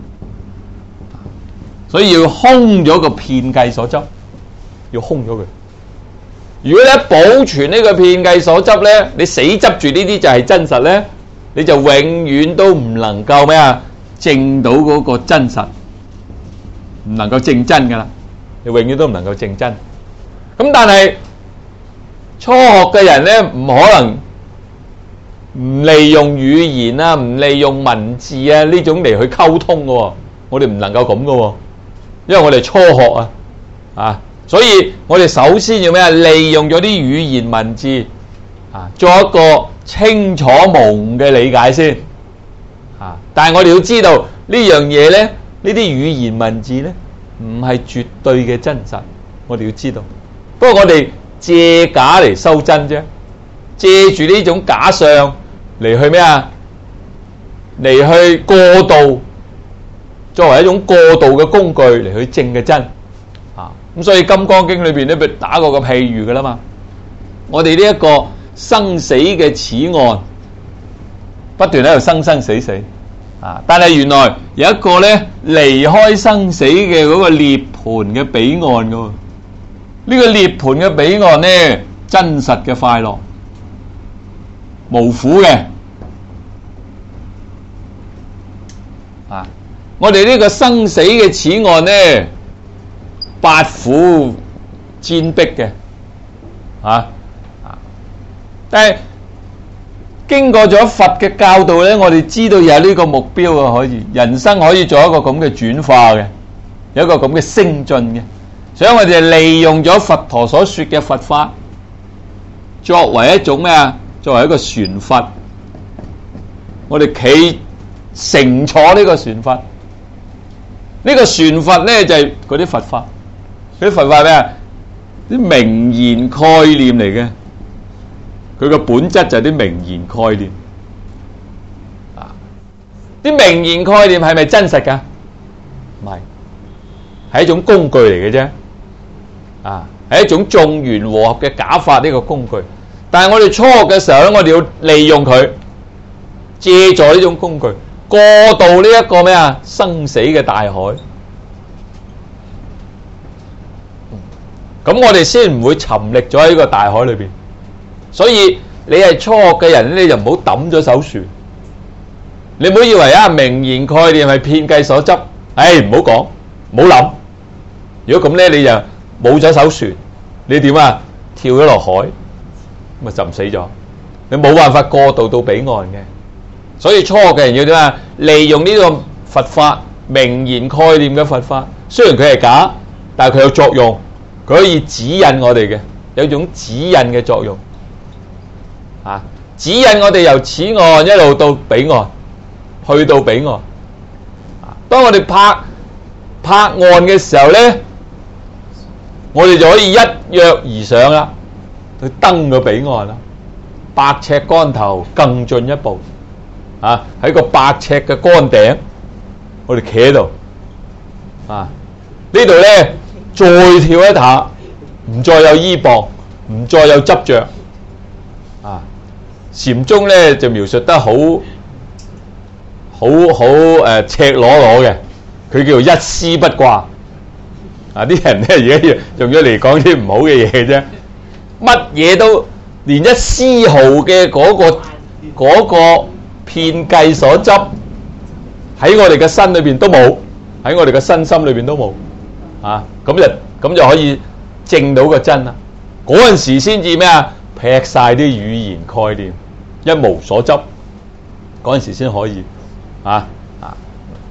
所以要空咗個遍計所執，要空咗佢。如果你一保存呢個遍計所執咧，你死執住呢啲就係真實咧，你就永遠都唔能夠咩啊？證到嗰個真實，唔能夠證真噶啦，你永遠都唔能夠證真。咁但係初學嘅人咧，唔可能唔利用語言啊，唔利用文字啊呢種嚟去溝通嘅喎，我哋唔能夠咁嘅喎，因為我哋初學啊，啊。所以我哋首先要咩啊？利用咗啲語言文字啊，做一個清楚無誤嘅理解先啊。但係我哋要知道呢樣嘢咧，呢啲語言文字咧，唔係絕對嘅真實。我哋要知道，不過我哋借假嚟修真啫，借住呢種假相嚟去咩啊？嚟去過渡，作為一種過渡嘅工具嚟去證嘅真。咁所以《金剛經》裏邊咧，佢打過個譬喻噶啦嘛。我哋呢一個生死嘅此岸，不斷喺度生生死死啊！但係原來有一個咧離開生死嘅嗰個涅槃嘅彼岸噶。呢、這個涅槃嘅彼岸咧，真實嘅快樂，無苦嘅啊！我哋呢個生死嘅此岸咧，八苦煎逼嘅，啊啊！但係經過咗佛嘅教導咧，我哋知道有呢個目標啊，可以人生可以做一個咁嘅轉化嘅，有一個咁嘅升進嘅，所以我哋利用咗佛陀所說嘅佛法，作為一種咩啊？作為一個船筏，我哋企乘坐呢個船筏，呢、這個船筏咧就係嗰啲佛法。啲佛法咩啊？啲名言概念嚟嘅，佢個本質就係啲名言概念。啊，啲名言概念係咪真實噶？唔係，係一種工具嚟嘅啫。啊，係一種眾緣和合嘅假法呢個工具。但係我哋初學嘅時候咧，我哋要利用佢，借助呢種工具，過渡呢一個咩啊？生死嘅大海。咁我哋先唔會沉溺咗喺呢個大海裏邊，所以你係初學嘅人咧，你就唔好抌咗艘船。你唔好以為啊名言概念係遍計所執，唉唔好講，唔好諗。如果咁咧，你就冇咗艘船，你點啊？跳咗落海，咁啊浸死咗，你冇辦法過渡到彼岸嘅。所以初學嘅人要點啊？利用呢個佛法名言概念嘅佛法，雖然佢係假，但係佢有作用。佢可以指引我哋嘅，有一種指引嘅作用，啊，指引我哋由此岸一路到彼岸，去到彼岸。啊，當我哋拍拍岸嘅時候咧，我哋就可以一躍而上啦，去登個彼岸啦，百尺竿頭更進一步，啊，喺個百尺嘅竿頂，我哋企喺度，啊，呢度咧。再跳一下，唔再有依傍，唔再有執着。啊，禪宗咧就描述得好好好誒赤裸裸嘅，佢叫做一絲不掛。啊，啲人咧而家用咗嚟講啲唔好嘅嘢啫，乜嘢都連一絲毫嘅嗰個嗰個遍計所執喺我哋嘅身裏邊都冇，喺我哋嘅身心裏邊都冇。啊，咁就咁就可以證到個真啦。嗰陣時先至咩啊？劈晒啲語言概念，一無所執。嗰陣時先可以啊啊！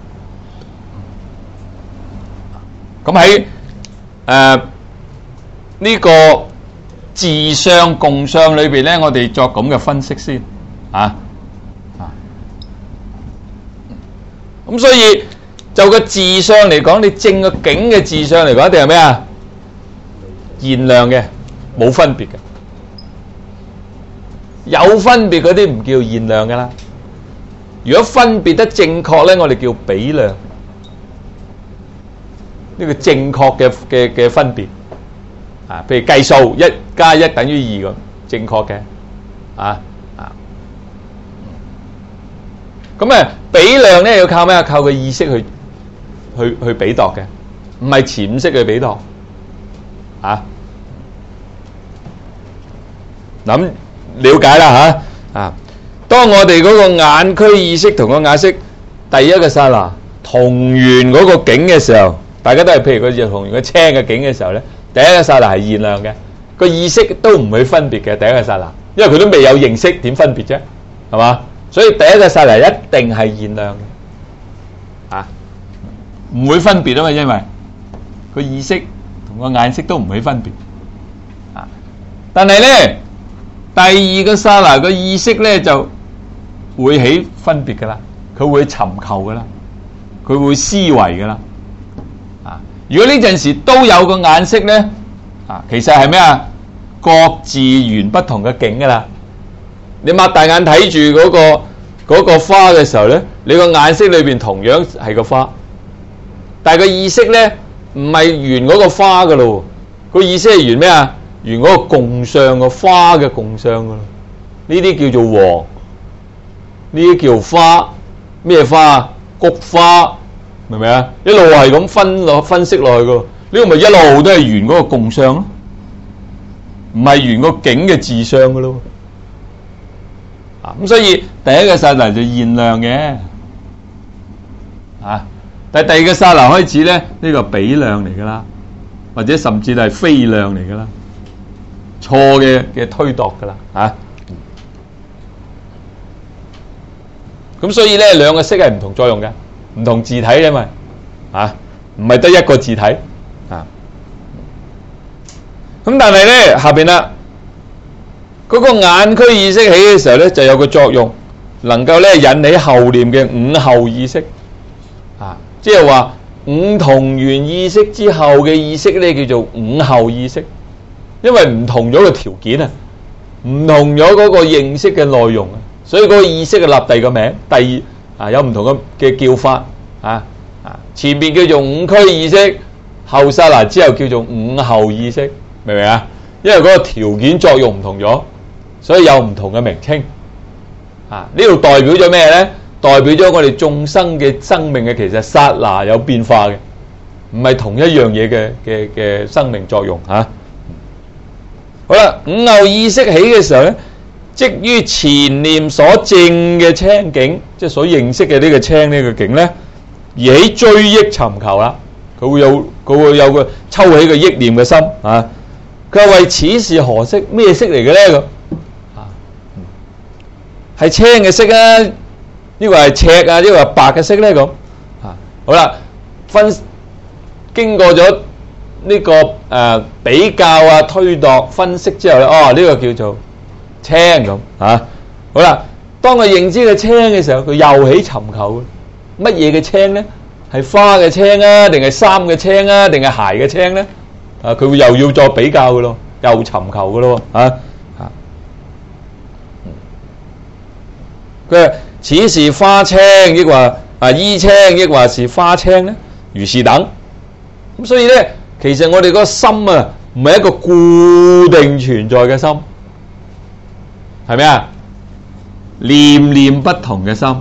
咁喺誒呢個自相共相裏邊咧，我哋作咁嘅分析先啊啊！咁所以就個自相嚟講，你正個境嘅自相嚟講，一定係咩啊？現量嘅，冇分別嘅。有分別嗰啲唔叫現量噶啦。如果分別得正確咧，我哋叫比量。呢個正確嘅嘅嘅分別啊，譬如計數一加一等於二咁，正確嘅啊啊。咁啊，比量咧要靠咩啊？靠個意識去去去比度嘅，唔係潛識去比度啊。諗了解啦嚇啊！當我哋嗰個眼區意識同個眼識第一個剎那同緣嗰個境嘅時候，大家都係譬如佢同緣個青嘅境嘅時候咧，第一個剎那係現量嘅，個意識都唔會分別嘅。第一個剎那，因為佢都未有認識，點分別啫？係嘛？所以第一個剎那一定係現量嘅，啊，唔會分別啊嘛，因為個意識同個眼識都唔會分別啊。但係咧，第二個剎那個意識咧就會起分別噶啦，佢會尋求噶啦，佢會思維噶啦。啊，如果呢陣時都有個眼識咧，啊，其實係咩啊？各自緣不同嘅境噶啦。你擘大眼睇住嗰個嗰個花嘅時候咧，你個眼識裏邊同樣係個花，但係個意識咧唔係緣嗰個花噶咯，個意識係緣咩啊？緣嗰個共相個花嘅共相噶咯，呢啲叫做黃，呢啲叫花，咩花啊？菊花，明唔明啊？一路係咁分落分析落去噶，呢個咪一路都係緣嗰個共相咯，唔係緣個境嘅自相噶咯。啊，咁所以第一個剎那就現量嘅，啊，但係第二個剎那開始咧，呢個比量嚟噶啦，或者甚至係非量嚟噶啦。錯嘅嘅推度噶啦，啊，咁所以咧兩個識係唔同作用嘅，唔同字體因為啊，唔係得一個字體啊。咁但係咧下邊啦，嗰個眼區意識起嘅時候咧，就有個作用，能夠咧引起後念嘅五後意識啊，即係話五同緣意識之後嘅意識咧叫做五後意識。因為唔同咗個條件啊，唔同咗嗰個認識嘅內容啊，所以嗰個意識嘅立第二個名，第二啊有唔同嘅嘅叫法啊啊，前面叫做五區意識，後剎那之後叫做五後意識，明唔明啊？因為嗰個條件作用唔同咗，所以有唔同嘅名稱啊。呢度代表咗咩咧？代表咗我哋眾生嘅生命嘅其實剎那有變化嘅，唔係同一樣嘢嘅嘅嘅生命作用啊。好啦，五後意識起嘅時候咧，即於前念所證嘅青境，即係所認識嘅呢個青呢個境咧，而起追憶尋求啦。佢會有佢會有個抽起個憶念嘅心啊。佢話為此是何色？咩色嚟嘅咧？咁啊，係青嘅色啊？呢個係赤啊？呢個係白嘅色咧？咁啊，好啦，分經過咗。呢、這個誒、呃、比較啊、推度、分析之後咧，哦，呢、這個叫做青咁啊。好啦，當佢認知嘅青嘅時候，佢又起尋求乜嘢嘅青咧？係花嘅青啊，定係衫嘅青啊，定係鞋嘅青咧？啊，佢會又要再比較嘅咯，又尋求嘅咯，啊啊。佢話此是花青，抑或啊衣青，抑或是花青咧？如是等。咁所以咧。其實我哋個心啊，唔係一個固定存在嘅心，係咪啊？念念不同嘅心，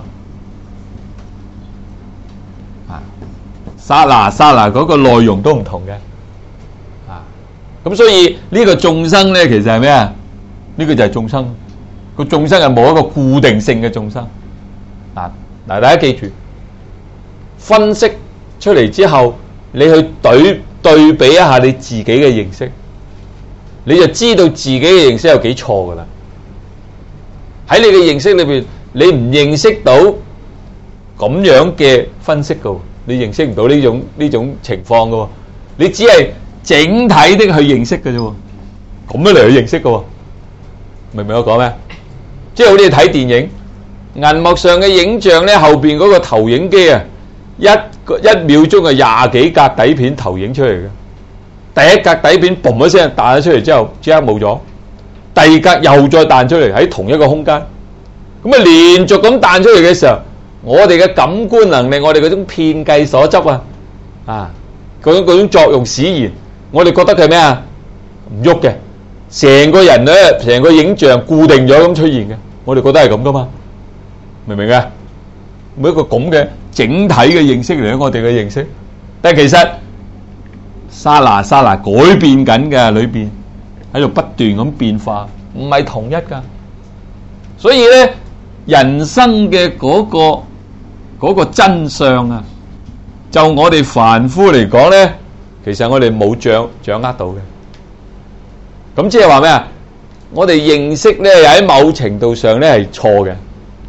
啊，剎那剎那嗰個內容都唔同嘅，啊，咁所以呢個眾生咧，其實係咩啊？呢個就係眾生，個眾生係冇一個固定性嘅眾生，啊，嗱，大家記住，分析出嚟之後，你去對。對比一下你自己嘅認識，你就知道自己嘅認識有幾錯噶啦。喺你嘅認識裏邊，你唔認識到咁樣嘅分析噶，你認識唔到呢種呢種情況噶。你只係整體的去認識嘅啫喎，咁樣嚟去認識嘅喎，明唔明我講咩？即係好似睇電影，銀幕上嘅影像咧，後邊嗰個投影機啊，一個一秒鐘係廿幾格底片投影出嚟嘅。第一格底片嘣一聲彈咗出嚟之後，即刻冇咗。第二格又再彈出嚟喺同一個空間，咁啊連續咁彈出嚟嘅時候，我哋嘅感官能力，我哋嗰種遍計所執啊，啊嗰種嗰種作用使然，我哋覺得佢係咩啊？唔喐嘅，成個人咧，成個影像固定咗咁出現嘅，我哋覺得係咁噶嘛，明唔明啊？每一個咁嘅整體嘅認識嚟，我哋嘅認識，但係其實剎那剎那改變緊嘅，裏邊喺度不斷咁變化，唔係同一噶。所以咧，人生嘅嗰個嗰個真相啊，就我哋凡夫嚟講咧，其實我哋冇掌掌握到嘅。咁即係話咩啊？我哋認識咧，又喺某程度上咧係錯嘅，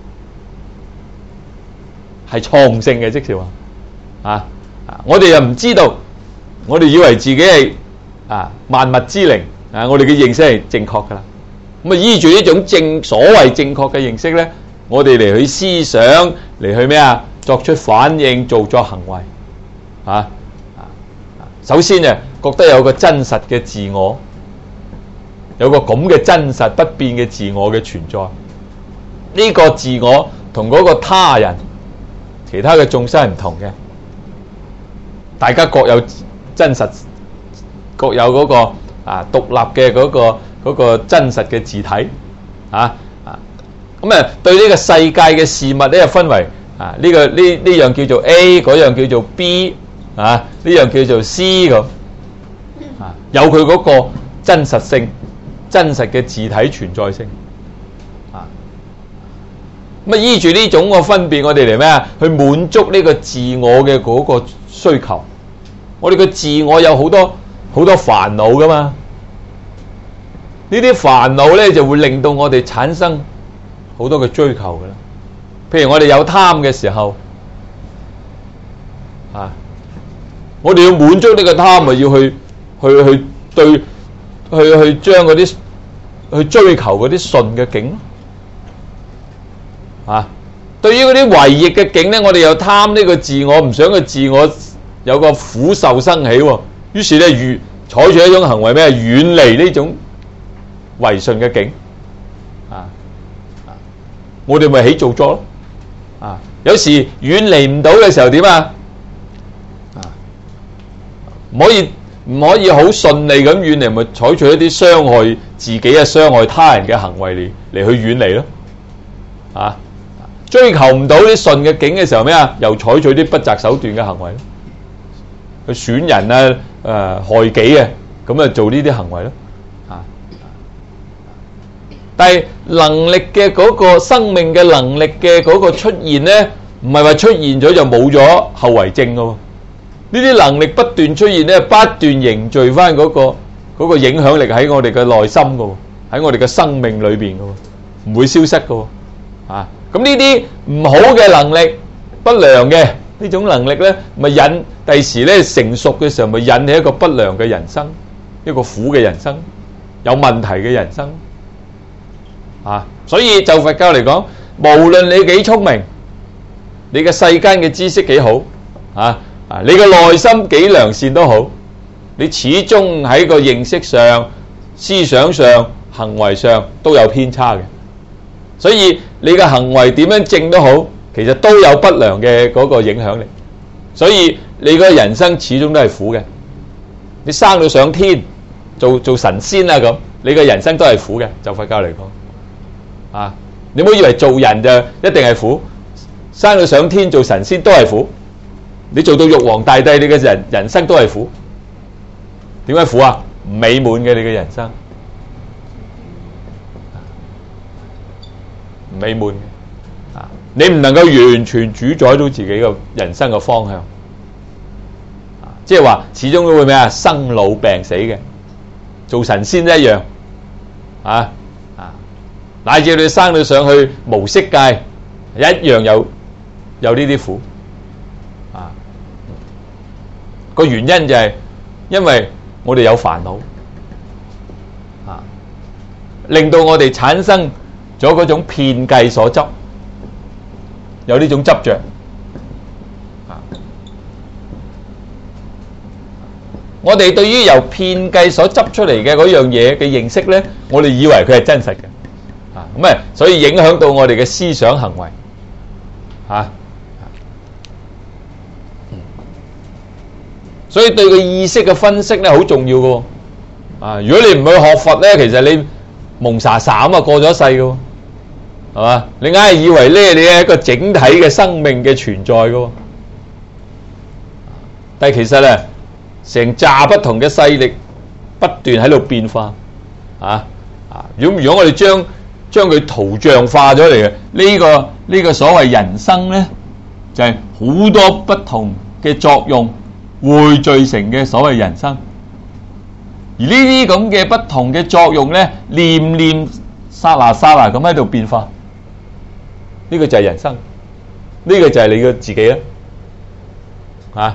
係錯誤性嘅，即係話啊，我哋又唔知道，我哋以為自己係啊萬物之靈啊，我哋嘅認識係正確噶啦。咁啊，依住呢種正所謂正確嘅認識咧，我哋嚟去思想，嚟去咩啊？作出反應，做作行為啊啊！首先啊，覺得有個真實嘅自我。有個咁嘅真實不變嘅自我嘅存在，呢個自我同嗰個他人、其他嘅眾生係唔同嘅，大家各有真實，各有嗰個啊獨立嘅嗰個嗰個真實嘅自體啊啊！咁啊，對呢個世界嘅事物咧，分為啊呢個呢呢樣叫做 A， 嗰樣叫做 B 啊，呢樣叫做 C 咁啊，有佢嗰個真實性。真實嘅自體存在性啊，咁啊依住呢種個分別，我哋嚟咩啊？去滿足呢個自我嘅嗰個需求。我哋嘅自我有好多好多煩惱噶嘛，呢啲煩惱咧就會令到我哋產生好多嘅追求噶啦。譬如我哋有貪嘅時候啊，我哋要滿足呢個貪，咪要去去去對。去去將嗰啲去追求嗰啲順嘅境啊，對於嗰啲違逆嘅境咧，我哋又貪呢個自我，唔想個自我有個苦受生起，於是咧遠採取一種行為咩？遠離呢種違順嘅境啊，我哋咪起造作咯啊！有時遠離唔到嘅時候點啊？啊，唔可以。唔可以好順利咁遠離，咪採取一啲傷害自己啊、傷害他人嘅行為嚟嚟去遠離咯。啊，追求唔到啲順嘅境嘅時候咩啊？又採取啲不擇手段嘅行為咯，去損人啊、誒、呃、害己啊，咁啊做呢啲行為咯。啊，但係能力嘅嗰個生命嘅能力嘅嗰個出現咧，唔係話出現咗就冇咗後遺症噶喎。呢啲能力不斷出現咧，不斷凝聚翻嗰個嗰個影響力喺我哋嘅內心嘅喎，喺我哋嘅生命裏邊嘅喎，唔會消失嘅喎。啊，咁呢啲唔好嘅能力、不良嘅呢種能力咧，咪引第時咧成熟嘅時候，咪引起一個不良嘅人生，一個苦嘅人生，有問題嘅人生。啊，所以就佛教嚟講，無論你幾聰明，你嘅世間嘅知識幾好，啊。啊！你個內心幾良善都好，你始終喺個認識上、思想上、行為上都有偏差嘅。所以你嘅行為點樣正都好，其實都有不良嘅嗰個影響力。所以你個人生始終都係苦嘅。你生到上天做做神仙啊咁，你嘅人生都係苦嘅。就佛教嚟講，啊，你唔好以為做人就一定係苦，生到上天做神仙都係苦。你做到玉皇大帝，你嘅人人生都係苦。點解苦啊？唔美滿嘅你嘅人生，唔美滿嘅啊！你唔能夠完全主宰到自己嘅人生嘅方向，啊，即係話始終都會咩啊？生老病死嘅，做神仙一樣啊啊！乃至你生到上去無色界，一樣有有呢啲苦。個原因就係因為我哋有煩惱啊，令到我哋產生咗嗰種遍計所執，有呢種執着啊。我哋對於由遍計所執出嚟嘅嗰樣嘢嘅認識咧，我哋以為佢係真實嘅啊，咁啊，所以影響到我哋嘅思想行為啊。所以對個意識嘅分析咧好重要嘅啊！如果你唔去學佛咧，其實你蒙查查咁啊過咗世嘅，係嘛？你硬係以為咧你係一個整體嘅生命嘅存在嘅，但係其實咧成紮不同嘅勢力不斷喺度變化啊啊！如果如果我哋將將佢圖像化咗嚟嘅呢個呢個所謂人生咧，就係好多不同嘅作用匯聚成嘅所謂人生，而呢啲咁嘅不同嘅作用咧，念念剎那剎那咁喺度變化，呢個就係人生，呢個就係你嘅自己啦，啊，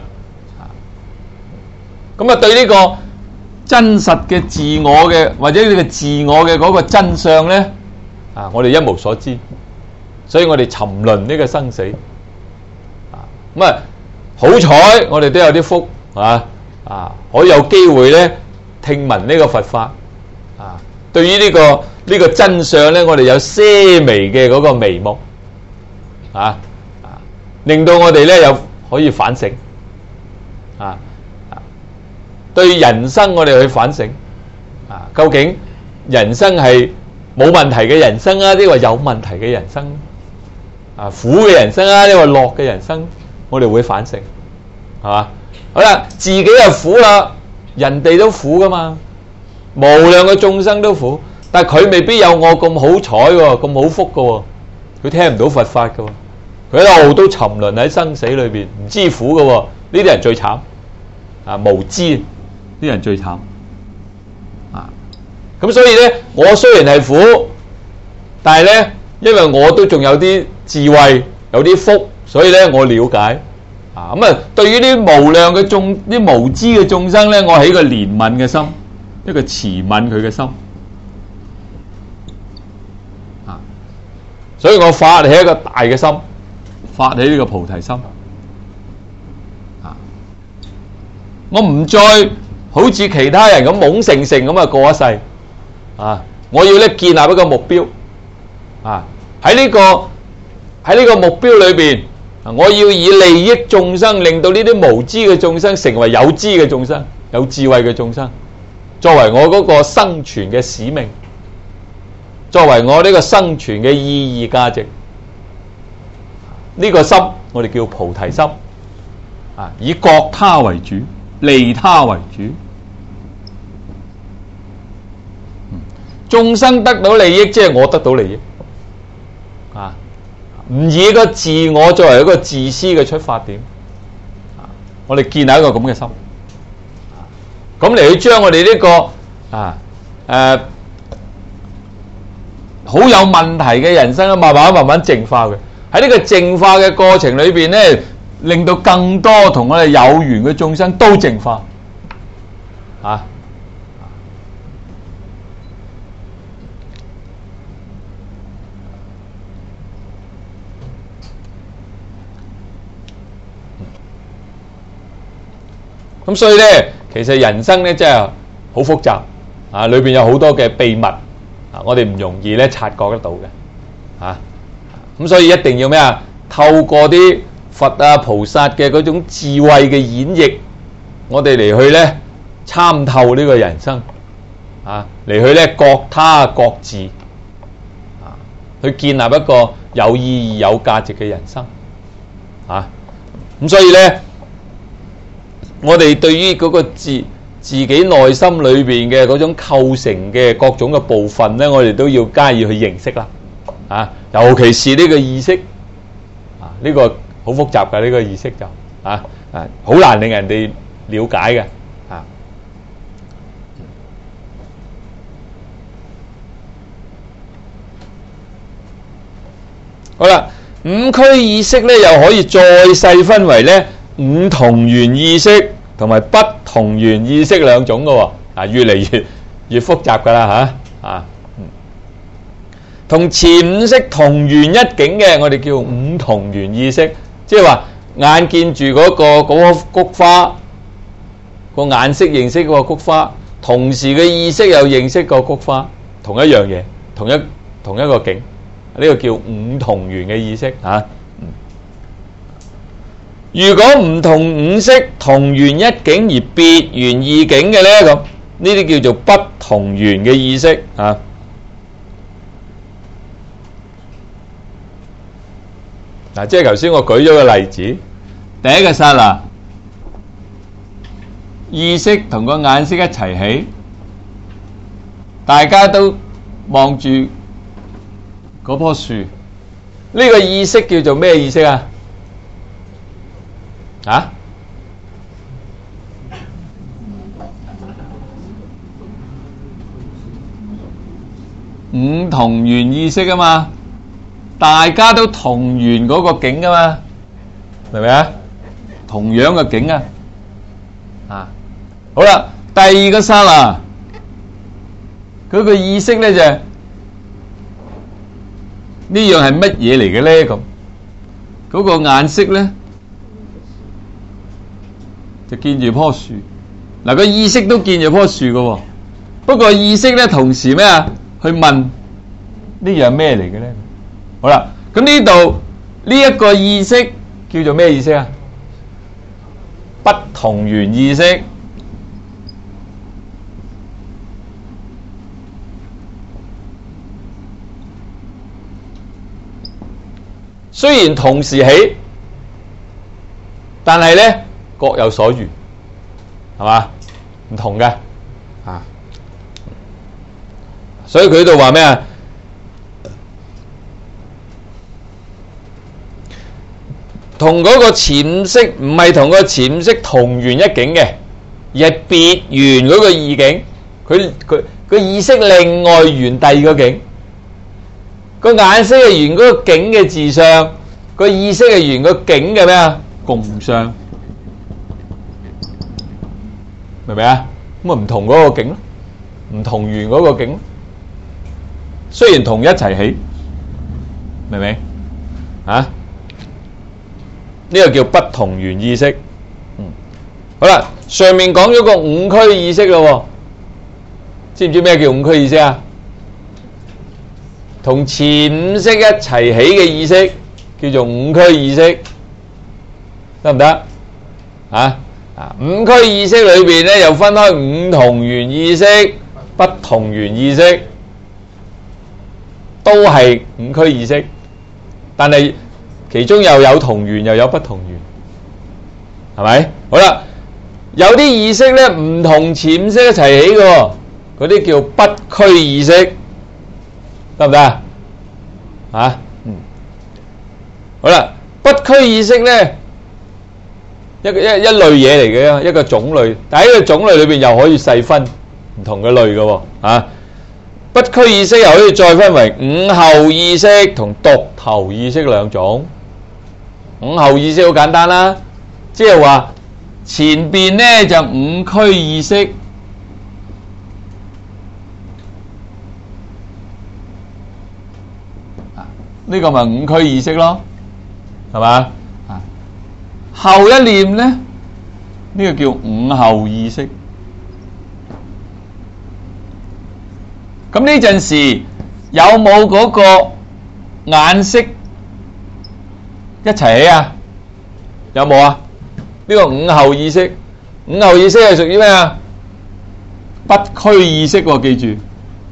咁啊對呢個真實嘅自我嘅或者呢個自我嘅嗰個真相咧，啊，我哋一無所知，所以我哋沉淪呢個生死，啊，咁啊。好彩我哋都有啲福啊啊，可以有機會咧聽聞呢個佛法啊。對於呢個呢個真相咧，我哋有些微嘅嗰個眉目啊啊，令到我哋咧有可以反省啊啊。對人生我哋去反省啊，究竟人生係冇問題嘅人生啊，抑或有問題嘅人生啊？苦嘅人生啊，抑或樂嘅人生？我哋會反省，係嘛？好啦，自己又苦啦，人哋都苦噶嘛，無量嘅眾生都苦，但係佢未必有我咁好彩喎，咁好福噶喎，佢聽唔到佛法噶喎，佢一路都沉淪喺生死裏邊，唔知苦噶喎，呢啲人最慘啊，無知，呢啲人最慘啊。咁所以咧，我雖然係苦，但係咧，因為我都仲有啲智慧，有啲福。所以咧，我了解啊，咁啊，對於啲無量嘅眾、啲無知嘅眾生咧，我起個憐憫嘅心，一個慈憫佢嘅心啊，所以我發起一個大嘅心，發起呢個菩提心啊，我唔再好似其他人咁懵成成咁啊過一世啊，我要咧建立一個目標啊，喺呢個喺呢個目標裏邊。我要以利益眾生，令到呢啲無知嘅眾生成為有知嘅眾生，有智慧嘅眾生，作為我嗰個生存嘅使命，作為我呢個生存嘅意義價值，呢個心我哋叫菩提心啊，以覺他為主，利他為主，眾生得到利益，即係我得到利益啊。唔以一個自我作為一個自私嘅出發點，我哋建立一個咁嘅心，咁嚟去將我哋呢個啊誒好有問題嘅人生，慢慢慢慢淨化佢。喺呢個淨化嘅過程裏邊咧，令到更多同我哋有緣嘅眾生都淨化，啊。咁所以咧，其實人生咧真係好複雜啊！裏邊有好多嘅秘密啊，我哋唔容易咧察覺得到嘅啊。咁所以一定要咩啊？透過啲佛啊、菩薩嘅嗰種智慧嘅演繹，我哋嚟去咧參透呢個人生啊，嚟去咧覺他覺自啊，去建立一個有意義、有價值嘅人生啊。咁所以咧。我哋對於嗰個自自己內心裏邊嘅嗰種構成嘅各種嘅部分咧，我哋都要加以去認識啦，啊，尤其是呢個意識，啊，呢個好複雜嘅呢個意識就，啊，啊，好難令人哋了解嘅，啊，好啦，五區意識咧又可以再細分為咧五同緣意識。 同埋不同源意識兩種嘅喎，啊，越嚟越越複雜噶啦嚇啊！同前五識同源一境嘅，我哋叫五同源意識，即係話眼見住嗰個嗰棵菊花，個眼識認識嗰個菊花，同時嘅意識又認識個菊花，同一樣嘢，同一同一個境，呢個叫五同源嘅意識嚇。如果唔同五識同源一境而別源異境嘅咧，咁呢啲叫做不同源嘅意識啊。嗱，即係頭先我舉咗個例子，第一個剎那意識同個眼識一齊起，大家都望住嗰棵樹，呢個意識叫做咩意識啊？啊？五同源意識啊嘛，大家都同源嗰個境啊嘛，明唔明啊？同樣嘅境啊，啊，好啦，第二個剎那，嗰個意識咧就係呢樣係乜嘢嚟嘅咧？咁嗰個眼識咧？就見住棵樹，嗱，個意識都見住棵樹嘅，不過意識咧同時咩啊？去問呢樣咩嚟嘅咧？好啦，咁呢度呢一個意識叫做咩意識啊？不同源意識。雖然同時起，但係咧各有所緣，係嘛？唔同嘅啊，所以佢呢度話咩啊？同嗰個潛識唔係同個潛識同源一境嘅，而係別緣嗰個異境。佢佢個意識另外緣第二個境，個眼識係緣嗰個境嘅自相，個意識係緣個境嘅咩啊？共相。明唔明啊？咁啊唔同嗰個境咯，唔同源嗰個境咯。雖然同一齊起，明唔明？啊？呢個叫不同源意識。嗯，好啦，上面講咗個五區意識咯，知唔知咩叫五區意識啊？同前五識一齊起嘅意識叫做五區意識，得唔得？啊？啊，五區意識裏邊咧又分開五同源意識、不同源意識，都係五區意識，但係其中又有同源又有不同源，係咪？好啦，有啲意識咧唔同潛識一齊起嘅，嗰啲叫不區意識，得唔得啊？啊，嗯，好啦，不區意識咧。一個一一類嘢嚟嘅，一個種類，但係呢個種類裏邊又可以細分唔同嘅類嘅喎，啊，不區意識又可以再分為五後意識同獨頭意識兩種。五後意識好簡單啦，即係話前邊咧就五區意識，呢個咪五區意識咯，係嘛？後一念咧，呢個叫五後意識。咁呢陣時有冇嗰個眼識一齊起啊？有冇啊？呢個五後意識，五後意識係屬於咩啊？不區意識喎，記住，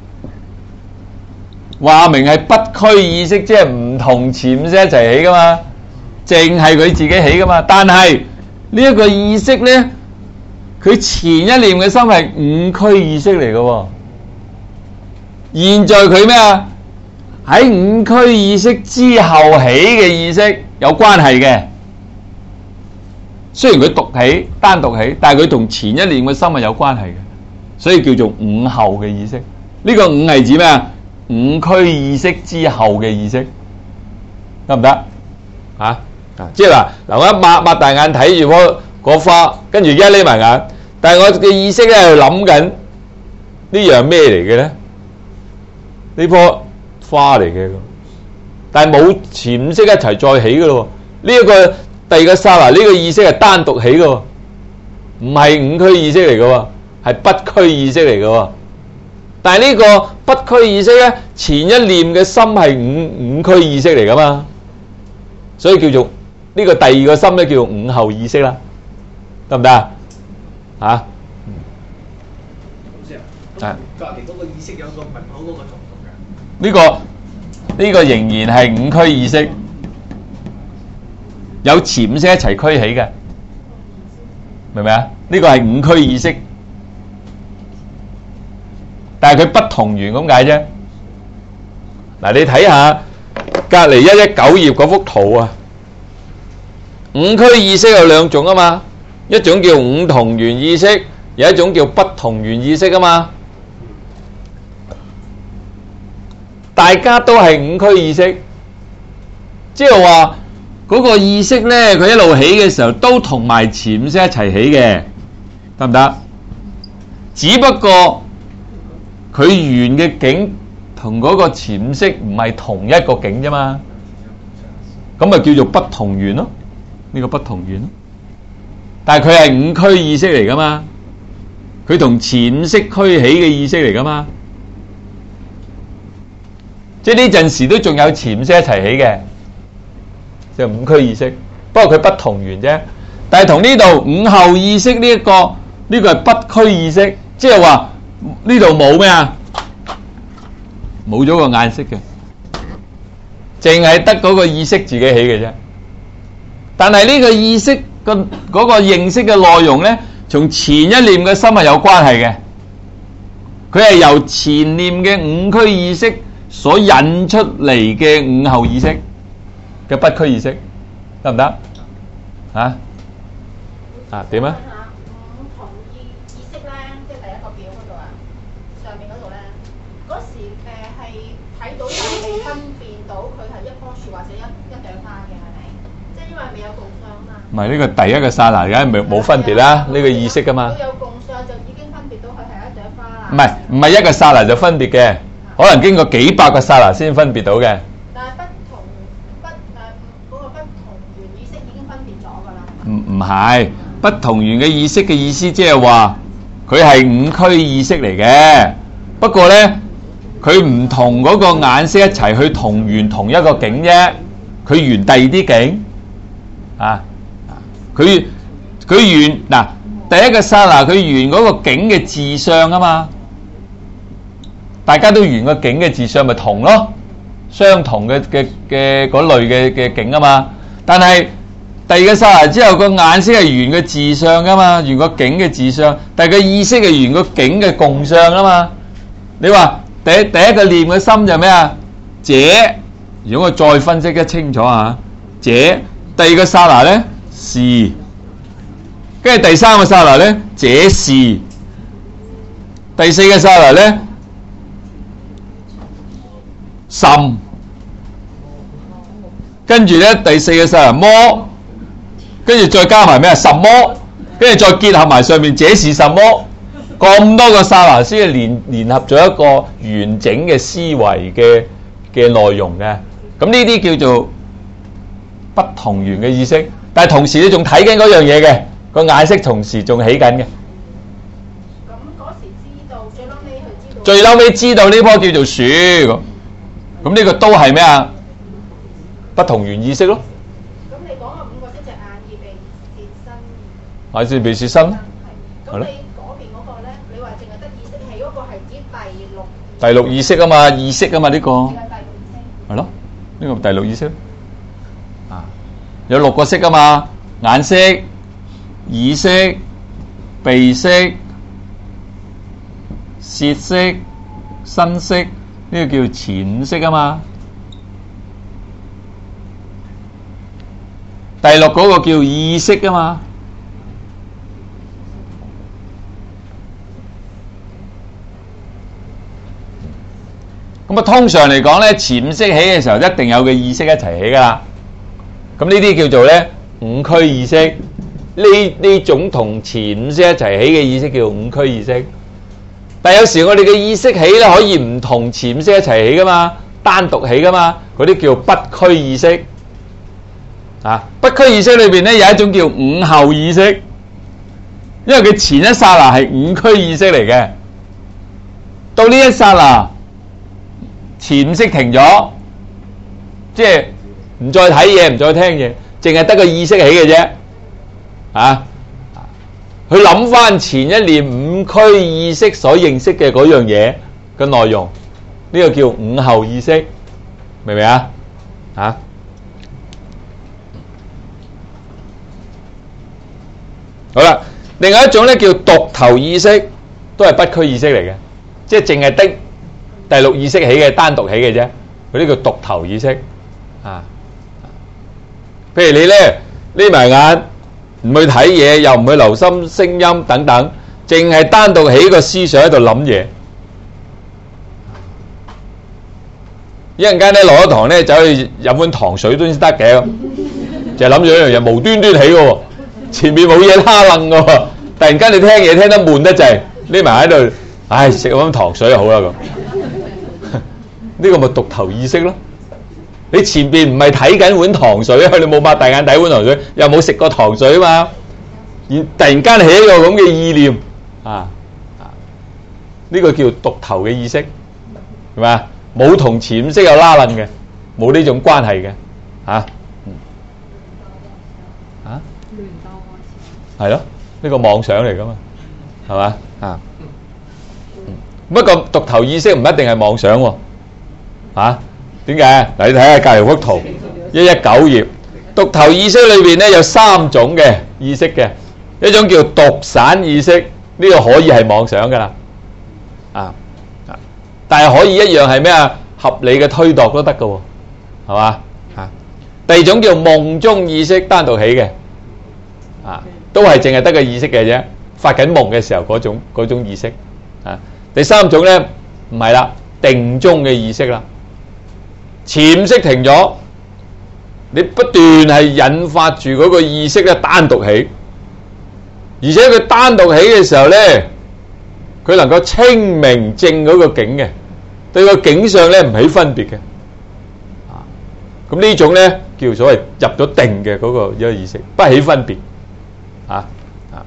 話明係不區意識，即係唔同潛識一齊起噶嘛。淨係佢自己起噶嘛，但係呢一個意識咧，佢前一念嘅心係五區意識嚟嘅喎。現在佢咩啊？喺五區意識之後起嘅意識有關係嘅。雖然佢獨起單獨起，但係佢同前一念嘅心係有關係嘅，所以叫做五後嘅意識。呢個五係指咩啊？五區意識之後嘅意識，得唔得啊？啊，即係嗱，嗱我一擘擘大眼睇住棵個花，跟住一匿埋眼，但係我嘅意識咧係諗緊呢樣咩嚟嘅咧？呢棵花嚟嘅，但係冇潛意識一齊再起嘅咯。呢、這、一個第二個剎那，呢、這個意識係單獨起嘅，唔係五區意識嚟嘅，係不區意識嚟嘅。但係呢個不區意識咧，前一念嘅心係五五區意識嚟噶嘛，所以叫做呢、這個第二個心咧叫做五後意識啦，得唔得啊？嚇？ 咁先啊，隔離嗰個意識有個問號嗰個重唔重嘅？ 呢、這個呢、這個仍然係五區意識，有潛意識一齊區起嘅，明唔明啊？呢、這個係五區意識。但係佢不同源咁解啫。嗱，你睇下隔離一一九頁嗰幅圖啊，五區意識有兩種啊嘛，一種叫五同源意識，有一種叫不同源意識啊嘛。大家都係五區意識，即係話嗰個意識咧，佢一路起嘅時候都同埋潛意識一齊起嘅，得唔得？只不過佢緣嘅境同嗰個潛意識唔係同一個境啫嘛，咁咪叫做不同緣咯。呢個不同緣咯，但係佢係五區意識嚟噶嘛，佢同潛意識區起嘅意識嚟噶嘛，即係呢陣時都仲有潛意識一齊起嘅，即係五區意識。不過佢不同緣啫，但係同呢度五後意識呢一個呢個係不區意識，即係話。呢度冇咩啊？冇咗個眼識嘅，淨係得嗰個意識自己起嘅啫。但係呢個意識個嗰個認識嘅內容咧，從前一念嘅心係有關係嘅。佢係由前念嘅五區意識所引出嚟嘅五後意識嘅不區意識，得唔得？啊？啊點啊？唔係呢個第一個剎那，梗係冇冇分別啦。呢個意識噶嘛。 佢有共相就已經分別到佢係一朵花啦。 唔係唔係一個剎那就分別嘅，可能經過幾百個剎那先分別到嘅。 但係不同不誒嗰個不同緣意識已經分別咗㗎啦。 唔唔係不同緣嘅意識嘅意思，即係話佢係五區意識嚟嘅。不過咧，佢唔同嗰個眼識一齊去同緣同一個境啫。佢緣第二啲境啊。佢佢緣嗱第一個剎那，佢緣嗰個境嘅自相啊嘛，大家都緣個境嘅自相咪同咯，相同嘅嘅嘅嗰類嘅嘅境啊嘛。但係第二個剎那之後，個眼識係緣個自相噶嘛，緣個境嘅自相，但係個意識係緣個境嘅共相啊嘛。你話第一第一個念嘅心就咩啊？者，如果我再分析得清楚啊，者第二個剎那咧。是，跟住第三個剎那咧，這是；第四個剎那咧，甚；跟住咧第四個剎那麼，跟住再加埋咩啊？什麼，跟住再結合埋上面這是什麼，咁多個剎那先係連聯合咗一個完整嘅思維嘅嘅內容嘅。咁呢啲叫做不同緣嘅意識。但係同時你仲睇緊嗰樣嘢嘅，個眼識同時仲起緊嘅。 咁嗰時知道，最嬲尾佢知道。 最嬲尾知道呢棵叫做樹，咁咁呢個都係咩啊？不同緣意識咯。 咁你講嘅五個色隻眼耳鼻舌身。 眼耳鼻舌身。 係。咁你嗰邊嗰個咧？你話淨係得意識係嗰個係指第六。 第六意識啊嘛，意識啊嘛呢個。 係第六意識。 係咯，呢個第六意識。有六個色啊嘛，眼識、耳識、鼻識、舌識、身識，呢個叫前識啊嘛。第六嗰個叫意識啊嘛。咁啊，通常嚟講咧，潛識起嘅時候一定有個意識一齊起噶啦。咁呢啲叫做咧五區意識， 呢呢種同前五識一齊起嘅意識叫五區意識。但有時我哋嘅意識起咧可以唔同前五識一齊起噶嘛，單獨起噶嘛，嗰啲叫不區意識。啊，不區意識裏邊咧有一種叫五後意識，因為佢前一剎那係五區意識嚟嘅，到呢一剎那前五識停咗，即係唔再睇嘢，唔再聽嘢，淨係得個意識起嘅啫。啊，去諗翻前一念五區意識所認識嘅嗰樣嘢嘅內容，呢個叫五後意識，明唔明啊？啊？好啦，另外一種咧叫獨頭意識，都係不區意識嚟嘅，即係淨係得第六意識起嘅，單獨起嘅啫。嗰啲叫獨頭意識啊。譬如你咧匿埋眼，唔去睇嘢，又唔去留心聲音等等，淨係單獨起個思想喺度諗嘢。一陣間咧落咗堂咧，走去飲碗糖水都先得嘅，就係諗住一樣嘢，無端端起嘅喎。前面冇嘢拉楞嘅喎，突然間你聽嘢聽得悶得滯，匿埋喺度，唉，食碗糖水就好啦咁。呢個咪獨頭意識咯。你前邊唔係睇緊碗糖水啊，你冇擘大眼睇碗糖水，又冇食過糖水啊嘛。而突然間起一個咁嘅意念啊啊，呢個叫獨頭嘅意識，係咪啊？冇同前五識有拉楞嘅，冇呢種關係嘅，嚇。係咯，呢個妄想嚟噶嘛，係嘛啊？不過獨頭意識唔一定係妄想喎，啊？點解？嗱，你睇下隔離幅圖，一一九頁，獨頭意識裏邊咧有三種嘅意識嘅，一種叫獨散意識，呢個可以係妄想噶啦，啊啊！但係可以一樣係咩啊？合理嘅推度都得噶喎，係嘛啊？第二種叫夢中意識，單獨起嘅，啊。都係淨係得個意識嘅啫，發緊夢嘅時候嗰種嗰種意識啊。第三種咧唔係啦，定中嘅意識啦，潛識停咗，你不斷係引發住嗰個意識咧單獨起，而且佢單獨起嘅時候咧，佢能夠清明正嗰個境嘅，對個境上咧唔起分別嘅啊。咁呢種咧叫所謂入咗定嘅嗰個一個意識，不起分別。啊啊，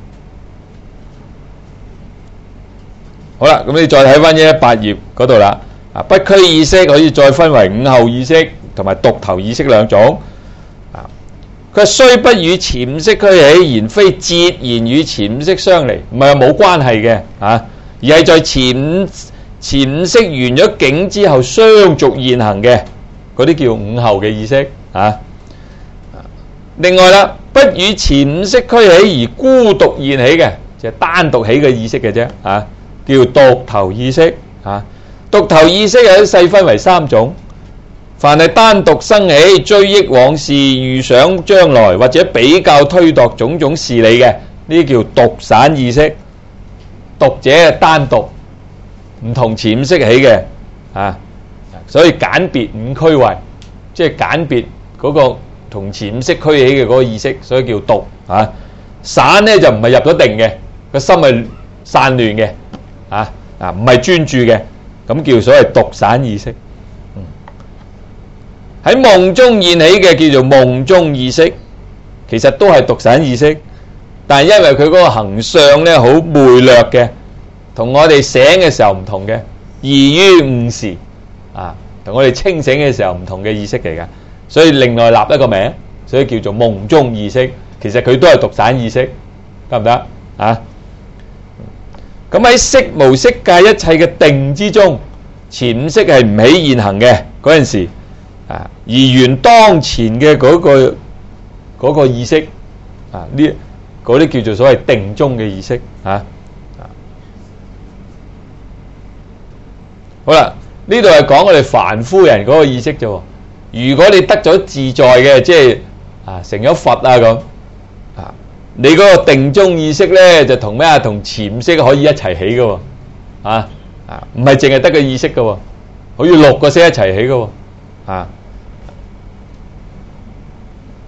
好啦，咁你再睇翻一一八頁嗰度啦。啊，不區意識可以再分為五後意識同埋獨頭意識兩種。啊，佢雖不與前五識俱起，然非截然與前五識相離，唔係冇關係嘅啊，而係在前五前五識完咗境之後相續現行嘅嗰啲叫五後嘅意識啊。另外啦，不與前五識俱起而孤獨現起嘅，就係單獨起嘅意識嘅啫，啊，叫獨頭意識。啊，獨頭意識有啲細分為三種，凡係單獨生起、追憶往事、預想將來或者比較推度種種事理嘅，呢啲叫獨散意識。獨者係單獨，唔同前五識起嘅，啊，所以簡別五區位，即係簡別嗰個同前五識俱起嘅嗰個意識，所以叫獨啊。散咧就唔係入咗定嘅，個心係散亂嘅，啊啊唔係專注嘅，咁叫所謂獨散意識。喺夢中現起嘅叫做夢中意識，其實都係獨散意識，但係因為佢嗰個行相咧好昧略嘅，同我哋醒嘅時候唔同嘅，異於午時啊，同我哋清醒嘅時候唔同嘅意識嚟嘅。所以另外立一個名，所以叫做夢中意識。其實佢都係獨散意識，得唔得啊？咁喺色無色界一切嘅定之中，前五識係唔起現行嘅嗰陣時啊，而緣當前嘅嗰個嗰個意識啊，呢嗰啲叫做所謂定中嘅意識啊。好啦，呢度係講我哋凡夫人嗰個意識啫。如果你得咗自在嘅，即係啊成咗佛啊咁啊，你嗰個定中意識咧就同咩啊？同前五識可以一齊起嘅喎，啊啊，唔係淨係得個意識嘅喎，可以六個識一齊起嘅喎，啊。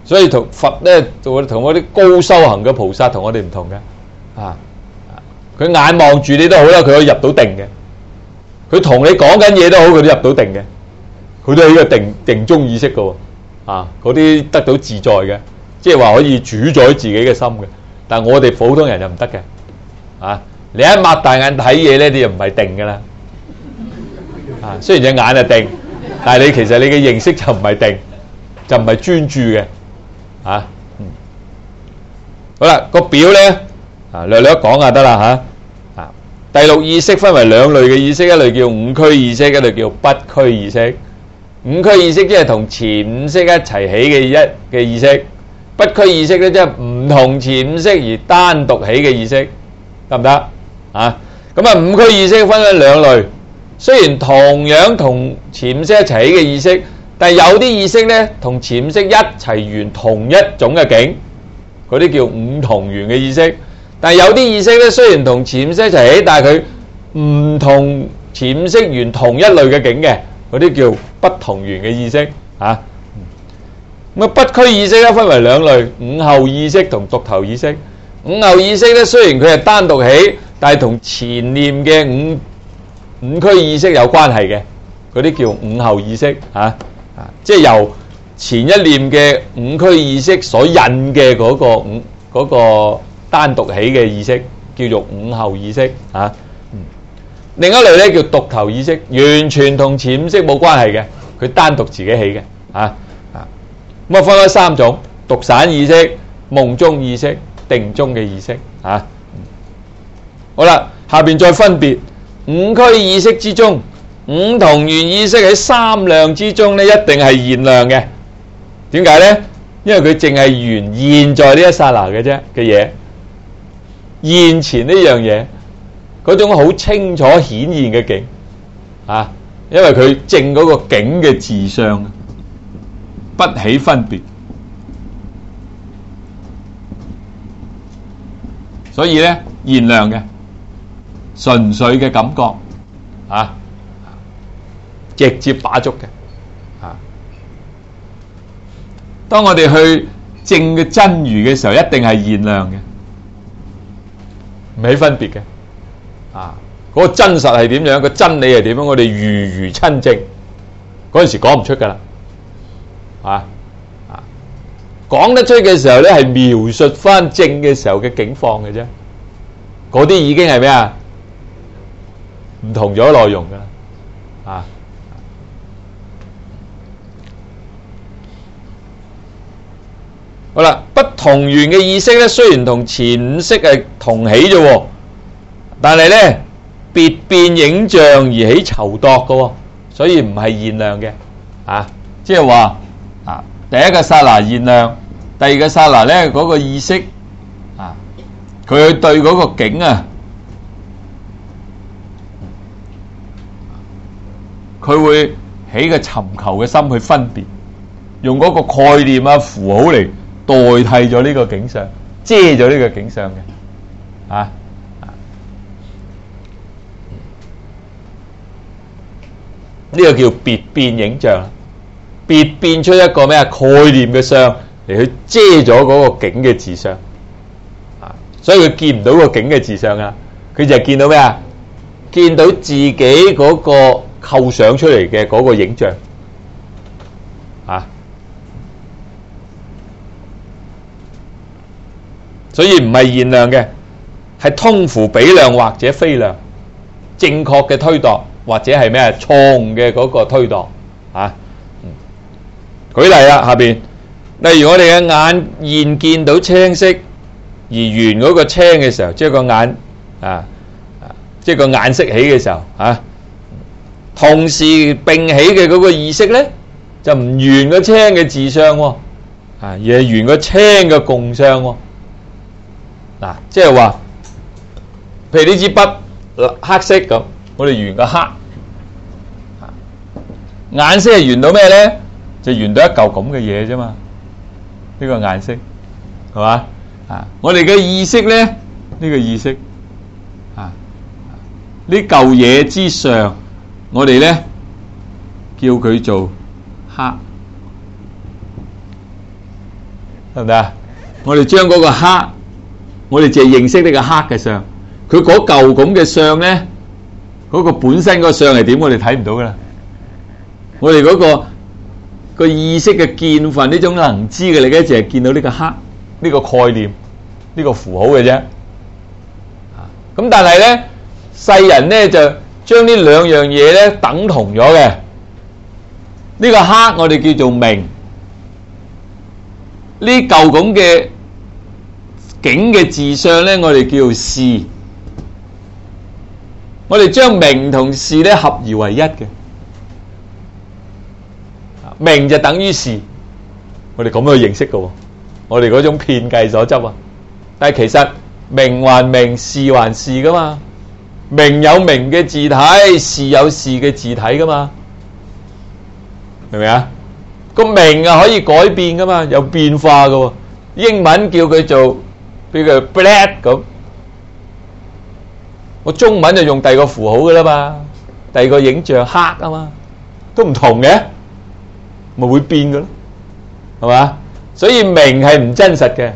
所以同佛咧，同同嗰啲高修行嘅菩薩同我哋唔同嘅啊。佢眼望住你都好啦，佢可以入到定嘅。佢同你講緊嘢都好，佢都入到定嘅。佢都係呢個定定中意識嘅喎。啊，嗰啲得到自在嘅，即係話可以主宰自己嘅心嘅。但係我哋普通人就唔得嘅。啊，你一擘大眼睇嘢咧，你就唔係定㗎啦。啊，雖然隻眼係定，但係你其實你嘅認識就唔係定，就唔係專注嘅。啊，嗯，好啦，個表咧。啊，略略講就得啦嚇。啊，第六意識分為兩類嘅意識，一類叫五俱意識，一類叫不俱意識。五俱意識即係同前五識一齊起嘅一嘅意識，不俱意識咧即係唔同前五識而單獨起嘅意識，得唔得？啊，咁啊五俱意識分為兩類，雖然同樣同前五識一齊起嘅意識，但係有啲意識咧同前五識一齊緣同一種嘅境，嗰啲叫五同緣嘅意識。但係有啲意識咧，雖然同前五識一齊起，但係佢唔同前五識緣同一類嘅境嘅，嗰啲叫不同緣嘅意識啊。咁啊，不俱意識咧分為兩類，五後意識同獨頭意識。五後意識咧雖然佢係單獨起，但係同前念嘅五五俱意識有關係嘅，嗰啲叫五後意識啊。啊，即係由前一念嘅五俱意識所引嘅嗰個五嗰個單獨起嘅意識叫做五後意識啊。嗯，另一類咧叫獨頭意識，完全同前五識冇關係嘅，佢單獨自己起嘅啊。啊，咁啊分開三種：獨散意識、夢中意識、定中嘅意識啊。嗯，好啦，下邊再分別五俱意識之中，五同緣意識喺三量之中咧，一定係現量嘅。點解咧？因為佢淨係緣現在呢一剎那嘅啫嘅嘢。現前呢樣嘢，嗰種好清楚顯現嘅境啊，因為佢證嗰個境嘅自相，不起分別，所以咧現量嘅純粹嘅感覺啊，直接把捉嘅啊。當我哋去證嘅真如嘅時候，一定係現量嘅。唔起分別嘅，啊，嗰個真實係點樣，個真理係點樣，我哋如如親證，嗰陣時講唔出噶啦，啊啊，講得出嘅時候咧，係描述翻證嘅時候嘅境況嘅啫，嗰啲已經係咩啊？唔同咗內容噶啦，啊，好啦，不同緣嘅意識咧，雖然同前五識係同起啫，但係咧別變影像而起籌度嘅，所以唔係現量嘅，啊，即係話啊，第一個剎那現量，第二個剎那咧嗰個意識啊，佢對嗰個境啊，佢會起個尋求嘅心去分別，用嗰個概念啊符號嚟代替咗呢個景象，遮咗呢個景象嘅，啊，呢個叫別變影像，別變出一個咩啊概念嘅相嚟去遮咗嗰個景嘅自相，啊，所以佢見唔到個景嘅自相啊，佢就係見到咩啊？見到自己嗰個構想出嚟嘅嗰個影像，啊。所以唔係現量嘅，係通乎比量或者非量，正確嘅推度或者係咩啊錯誤嘅嗰個推度啊。嗯，舉例啦，下邊例如我哋嘅眼現見到青色，而緣嗰個青嘅時候，即係個眼啊，即係個眼色起嘅時候啊，同時並起嘅嗰個意識咧，就唔緣個青嘅自相喎，啊，而係緣個青嘅共相喎。嗱，即係話，譬如呢支筆黑色咁，我哋緣個黑，顏色係緣到咩咧？就緣到一嚿咁嘅嘢啫嘛。呢個顏色係嘛？啊，我哋嘅意識咧，呢個意識啊，呢嚿嘢之上，我哋咧叫佢做黑。 係咪啊？我哋將嗰個黑，我哋淨係認識呢個黑嘅相，佢嗰嚿咁嘅相咧，嗰個本身個相係點，我哋睇唔到噶啦。我哋嗰個個意識嘅見分呢種能知嘅力咧，淨係見到呢個黑呢個概念呢個符號嘅啫。咁但係咧，世人咧就將呢兩樣嘢咧等同咗嘅。呢個黑我哋叫做明，呢嚿咁嘅景嘅字相咧，我哋叫做視。我哋將明同視咧合而為一嘅，明就等於視，我哋咁樣去認識嘅。我哋嗰種遍計所執啊，但係其實明還明，視還視噶嘛。明有明嘅字體，視有視嘅字體噶嘛。明唔明啊？個明啊可以改變噶嘛，有變化噶。英文叫佢做，譬如 black 咁，我中文就用第二個符號噶啦嘛，第二個影像黑啊嘛，都唔同嘅，咪會變噶咯，係嘛？所以明係唔真實嘅。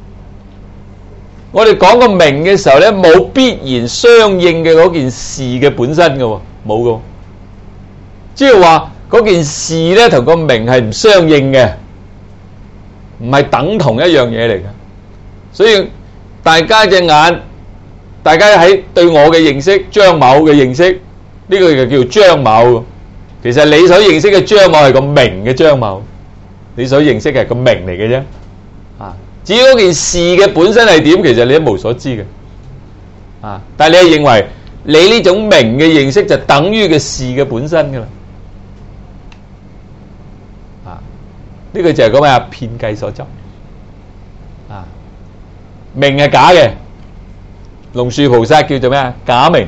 我哋講個明嘅時候咧，冇必然相應嘅嗰件事嘅本身噶，冇噶，即係話。嗰件事咧同個明係唔相應嘅，唔係等同一樣嘢嚟嘅。所以大家隻眼，大家喺對我嘅認識，張某嘅認識，呢個就叫張某。其實你所認識嘅張某係個明嘅張某，你所認識嘅係個明嚟嘅啫。啊，至於嗰件事嘅本身係點，其實你都無所知嘅。啊，但係你係認為你呢種明嘅認識就等於嘅事嘅本身噶啦。呢個就係講咩啊？遍計所執啊，明係假嘅，龍樹菩薩叫做咩啊？假明。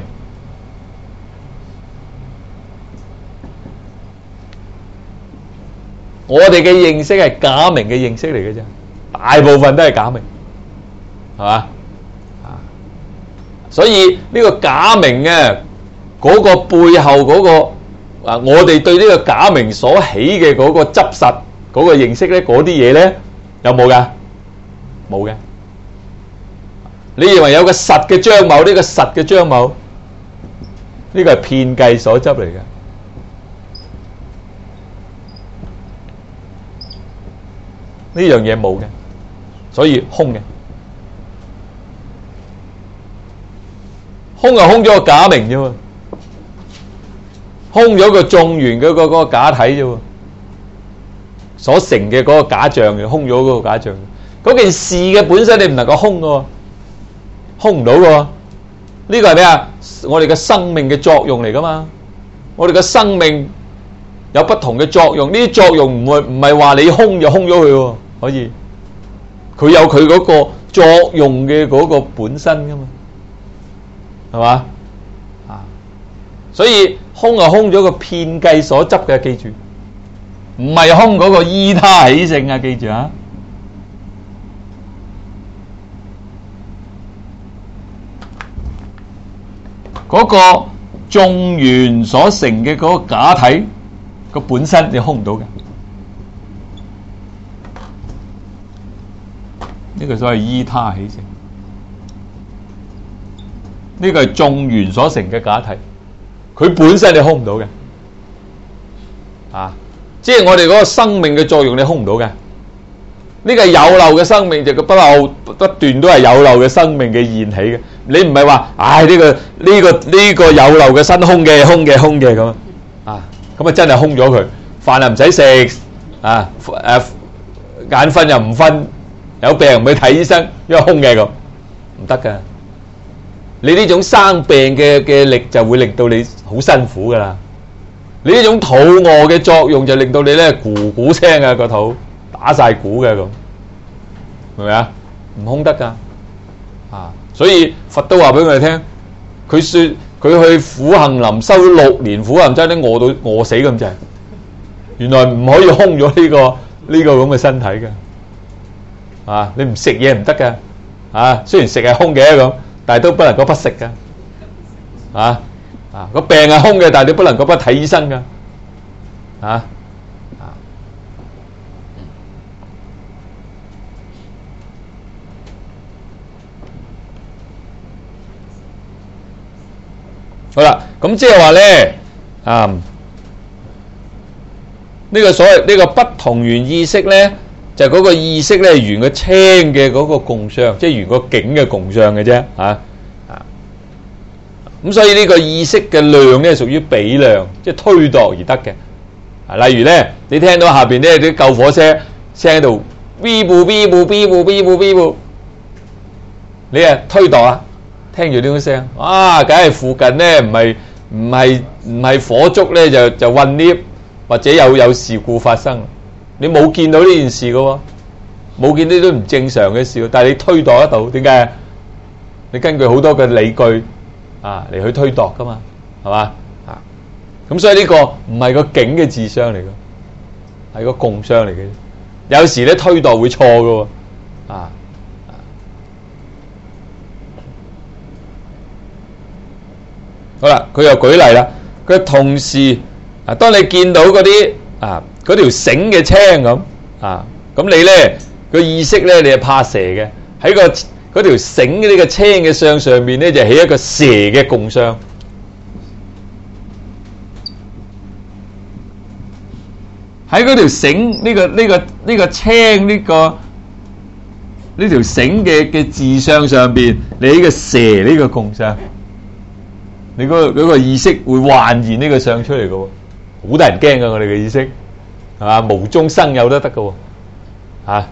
我哋嘅認識係假明嘅認識嚟嘅啫，大部分都係假明，係嘛？啊，所以呢個假明嘅嗰個背後嗰個啊，我哋對呢個假明所起嘅嗰個執實。嗰個認識咧，嗰啲嘢咧有冇噶？冇嘅。你認為有個實嘅張某，呢個實嘅張某，呢個係遍計所執嚟嘅。呢樣嘢冇嘅，所以空嘅。空就空咗個假名啫喎，空咗個眾緣嗰個嗰個假體啫喎。所成嘅嗰個假象嘅，空咗嗰個假象，嗰件事嘅本身你唔能夠空嘅，空唔到嘅。呢個係咩啊？我哋嘅生命嘅作用嚟噶嘛？我哋嘅生命有不同嘅作用，呢啲作用唔會唔係話你空就空咗佢，可以，佢有佢嗰個作用嘅嗰個本身噶嘛，係嘛？啊，所以空就空咗個遍計所執嘅，記住。唔係空嗰個依他起性啊！記住啊，嗰個眾緣所成嘅嗰個假體個本身你空唔到嘅，呢個所謂依他起性，呢個係眾緣所成嘅假體，佢本身你空唔到嘅，啊！即係我哋嗰個生命嘅作用，你空唔到嘅。呢個係有漏嘅生命，就不漏不斷都係有漏嘅生命嘅現起嘅。你唔係話，唉呢個呢個呢個有漏嘅身空嘅空嘅空嘅咁啊，咁啊真係空咗佢，飯又唔使食啊，誒眼瞓又唔瞓，有病唔去睇醫生，因為空嘅咁，唔得噶。你呢種生病嘅嘅力就會令到你好辛苦噶啦。你呢種肚餓嘅作用就令到你咧咕咕聲啊，個肚打晒鼓嘅咁，明唔明啊？唔空得噶啊！所以佛都話俾我哋聽，佢說佢去苦行林修咗六年苦行，真係餓到餓死咁滯。原來唔可以空咗呢個呢個咁嘅身體嘅啊！你唔食嘢唔得噶啊！雖然食係空嘅咁，但係都不能夠不食噶啊！啊！個病係空嘅，但係你不能夠不睇醫生噶，啊啊！ 好啦，咁即係話咧，啊，呢、這個所謂呢、這個不同緣意識咧，就嗰、是、個意識咧緣個青嘅嗰個共相，即係緣個境嘅共相嘅啫，啊啊，咁所以呢個意識嘅量咧屬於比量，即係推度而得嘅。啊，例如咧，你聽到下邊咧啲救火車聲喺度 ，B 部 B 部 B 部 B 部 B 部，你啊推度啊！聽住呢種聲，啊，梗係附近咧，唔係唔係唔係火燭咧，就就混 lift 或者有有事故發生。你冇見到呢件事嘅喎，冇見呢啲唔正常嘅事，但係你推度得到，點解？你根據好多嘅理據啊嚟去推度噶嘛，係嘛啊？咁所以呢個唔係個境嘅自相嚟嘅，係個共相嚟嘅。有時咧推度會錯嘅喎，啊。好啦，佢又舉例啦。佢同時啊，當你見到嗰啲啊嗰條繩嘅青咁啊，咁你咧個意識咧，你係怕蛇嘅，喺個嗰條繩嘅呢個青嘅相上面咧，就起一個蛇嘅共相。喺嗰條繩呢個呢個呢個青呢個呢條繩嘅嘅字相上邊，你起個蛇呢個共相。你嗰、嗰個、嗰個意識會幻現呢個相出嚟嘅喎，好得人驚嘅我哋嘅意識，係嘛？無中生有都得嘅喎，嚇！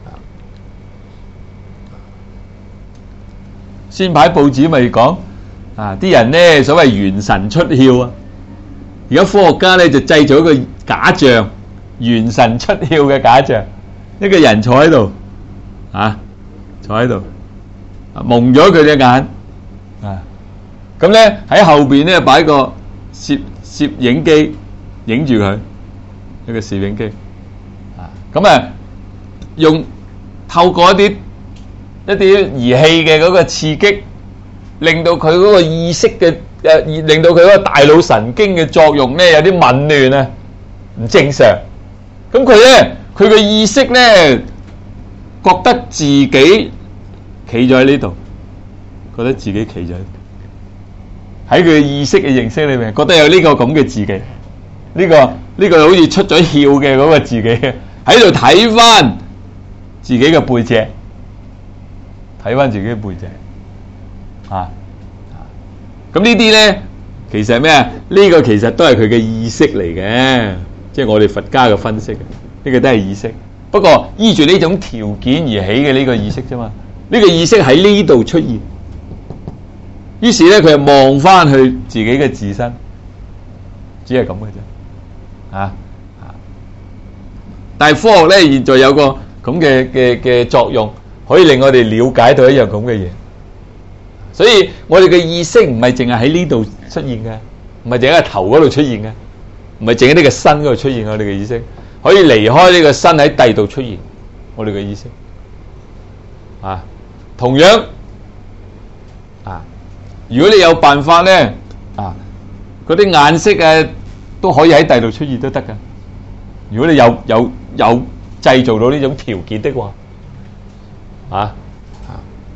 先排報紙咪講啊，啲人咧所謂元神出竅啊，而家科學家咧就製造一個假象，元神出竅嘅假象，一個人坐喺度，啊，坐喺度，蒙咗佢隻眼，啊。咁咧喺後邊咧擺個攝攝影機影住佢，一個攝影機啊，咁啊用透過一啲一啲儀器嘅嗰個刺激，令到佢嗰個意識嘅誒，令到佢嗰個大腦神經嘅作用咧有啲紊亂啊，唔正常。咁佢咧佢嘅意識咧覺得自己企咗喺呢度，覺得自己企咗喺度。喺佢嘅意識嘅認識裏面，覺得有呢個咁嘅自己，呢、呢個呢、呢個好似出咗竅嘅嗰個自己，喺度睇翻自己嘅背脊，睇翻自己嘅背脊，啊，咁呢啲咧其實係咩啊？呢、呢個其實都係佢嘅意識嚟嘅，即係我哋佛家嘅分析，呢、呢個都係意識。不過依住呢種條件而起嘅呢個意識啫嘛，呢、呢個意識喺呢度出現。於是咧，佢就望翻去自己嘅自身，只係咁嘅啫，啊啊！但係科學咧，現在有個咁嘅嘅嘅作用，可以令我哋了解到一樣咁嘅嘢。所以我哋嘅意識唔係淨係喺呢度出現嘅，唔係淨係喺頭嗰度出現嘅，唔係淨喺呢個身嗰度出現。我哋嘅意識可以離開呢個身喺第二度出現。我哋嘅意識啊，同樣啊。如果你有辦法咧，啊，嗰啲顏色啊都可以喺第度出現都得噶。如果你有有有製造到呢種條件的話，啊啊，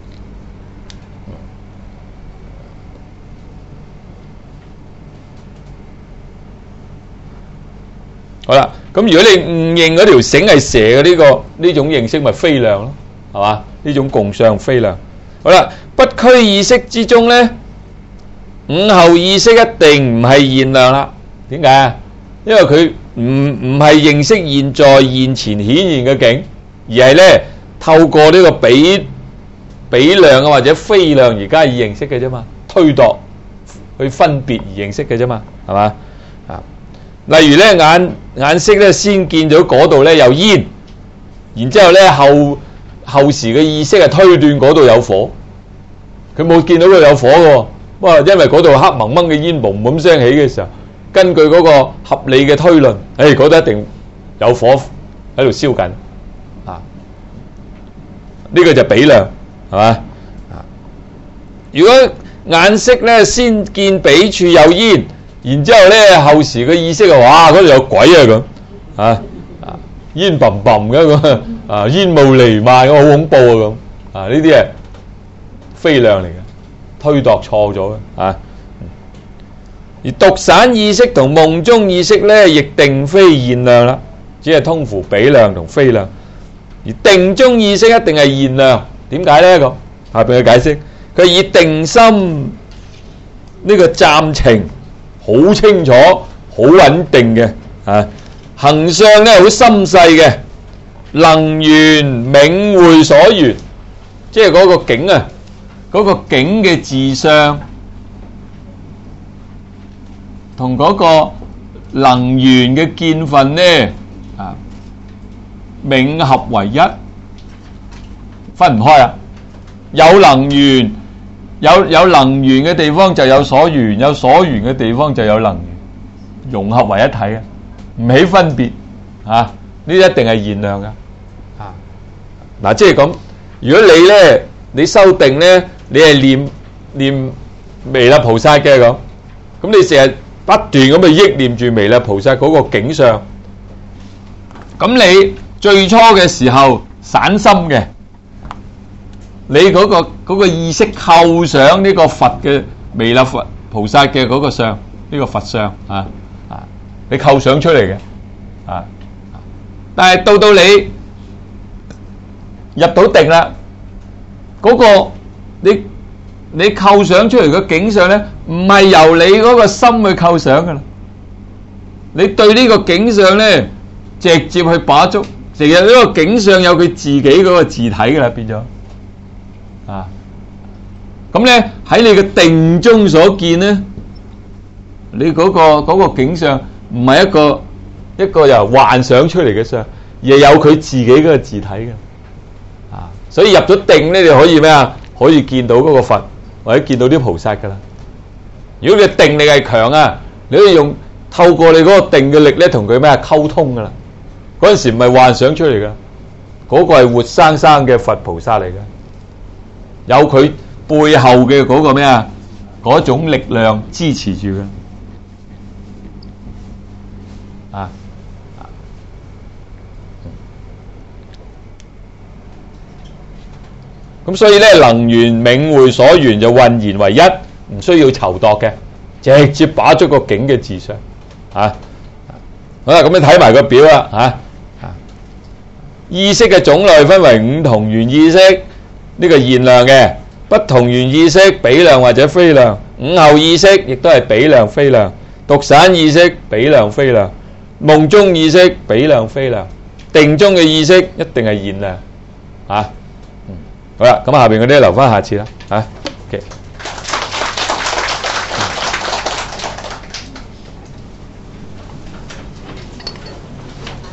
好啦，咁如果你唔認嗰條繩係蛇嘅呢個呢種認識，咪非量咯，係嘛？呢種共相非量。好啦，不俱意識之中咧。五後意識一定唔係現量啦，點解啊？因為佢唔唔係認識現在現前顯現嘅境，而係咧透過呢個比比量啊或者非量而加以認識嘅啫嘛，推度去分別而認識嘅啫嘛，係嘛啊？例如咧眼眼識咧先見咗嗰度咧有煙，然之後咧後後時嘅意識係推斷嗰度有火，佢冇見到嗰度有火嘅。哇！因為嗰度黑蒙蒙嘅煙霧咁聲起嘅時候，根據嗰個合理嘅推論，誒嗰度一定有火喺度燒緊啊！呢個就比量係嘛啊？如果眼識咧先見彼處有煙，然之後咧後時嘅意識啊，哇嗰度有鬼啊咁啊啊煙嘭嘭嘅咁啊煙霧彌漫咁好恐怖啊咁啊呢啲係非量嚟嘅。推度錯咗嘅啊！ 而獨散意識同夢中意識咧，亦定非現量啦，只係通乎比量同非量。而定中意識一定係現量，點解咧？咁下邊嘅解釋，佢以定心呢個暫情好清楚、好穩定嘅啊，行相咧好深細嘅，能緣冥會所緣，即係嗰個境啊，嗰、個境嘅自相同嗰個能緣嘅見分咧啊，冥合為一，分唔開啊！有能緣，有有能緣嘅地方就有所緣，有所緣嘅地方就有能緣，融合為一體嘅，唔起分別啊！呢一定係現量嘅啊！嗱，即係咁，如果你咧，你修定咧，你係念念彌勒菩薩嘅咁，咁你成日不斷咁去憶念住彌勒菩薩嗰個景象，咁你最初嘅時候散心嘅。你嗰、嗰個嗰個意識構想呢個佛嘅彌勒佛菩薩嘅嗰個相，呢、呢個佛相啊啊，你構想出嚟嘅啊，但係到到你入到定啦，嗰、嗰個你你構想出嚟嘅景象咧，唔係由你嗰個心去構想噶啦，你對呢個景象咧直接去把捉，成日呢個景象有佢自己嗰個字體噶啦，變咗。啊，咁咧喺你嘅定中所見咧，你嗰、嗰個嗰、嗰個景象唔係一個一個由幻想出嚟嘅相，而係有佢自己嗰個字體嘅，啊，所以入咗定咧，你可以咩啊？可以見到嗰個佛，或者見到啲菩薩噶啦。如果你定力係強啊，你可以用透過你嗰個定嘅力咧，同佢咩啊溝通噶啦。嗰陣時唔係幻想出嚟噶，嗰、嗰個係活生生嘅佛菩薩嚟嘅。有佢背後嘅嗰個咩啊？嗰種力量支持住嘅啊！咁所以咧，能緣冥會所緣就渾然為一，唔需要籌度嘅，直接把咗個境嘅自相啊！好啦，咁你睇埋個表啦嚇啊！意識嘅種類分為五同緣意識。呢個現量嘅不同緣意識，比量或者非量；午後意識亦都係比量非量；獨散意識比量非量；夢中意識比量非量；定中嘅意識一定係現量啊！嗯，好啦，咁下邊嗰啲留翻下次啦嚇。OK。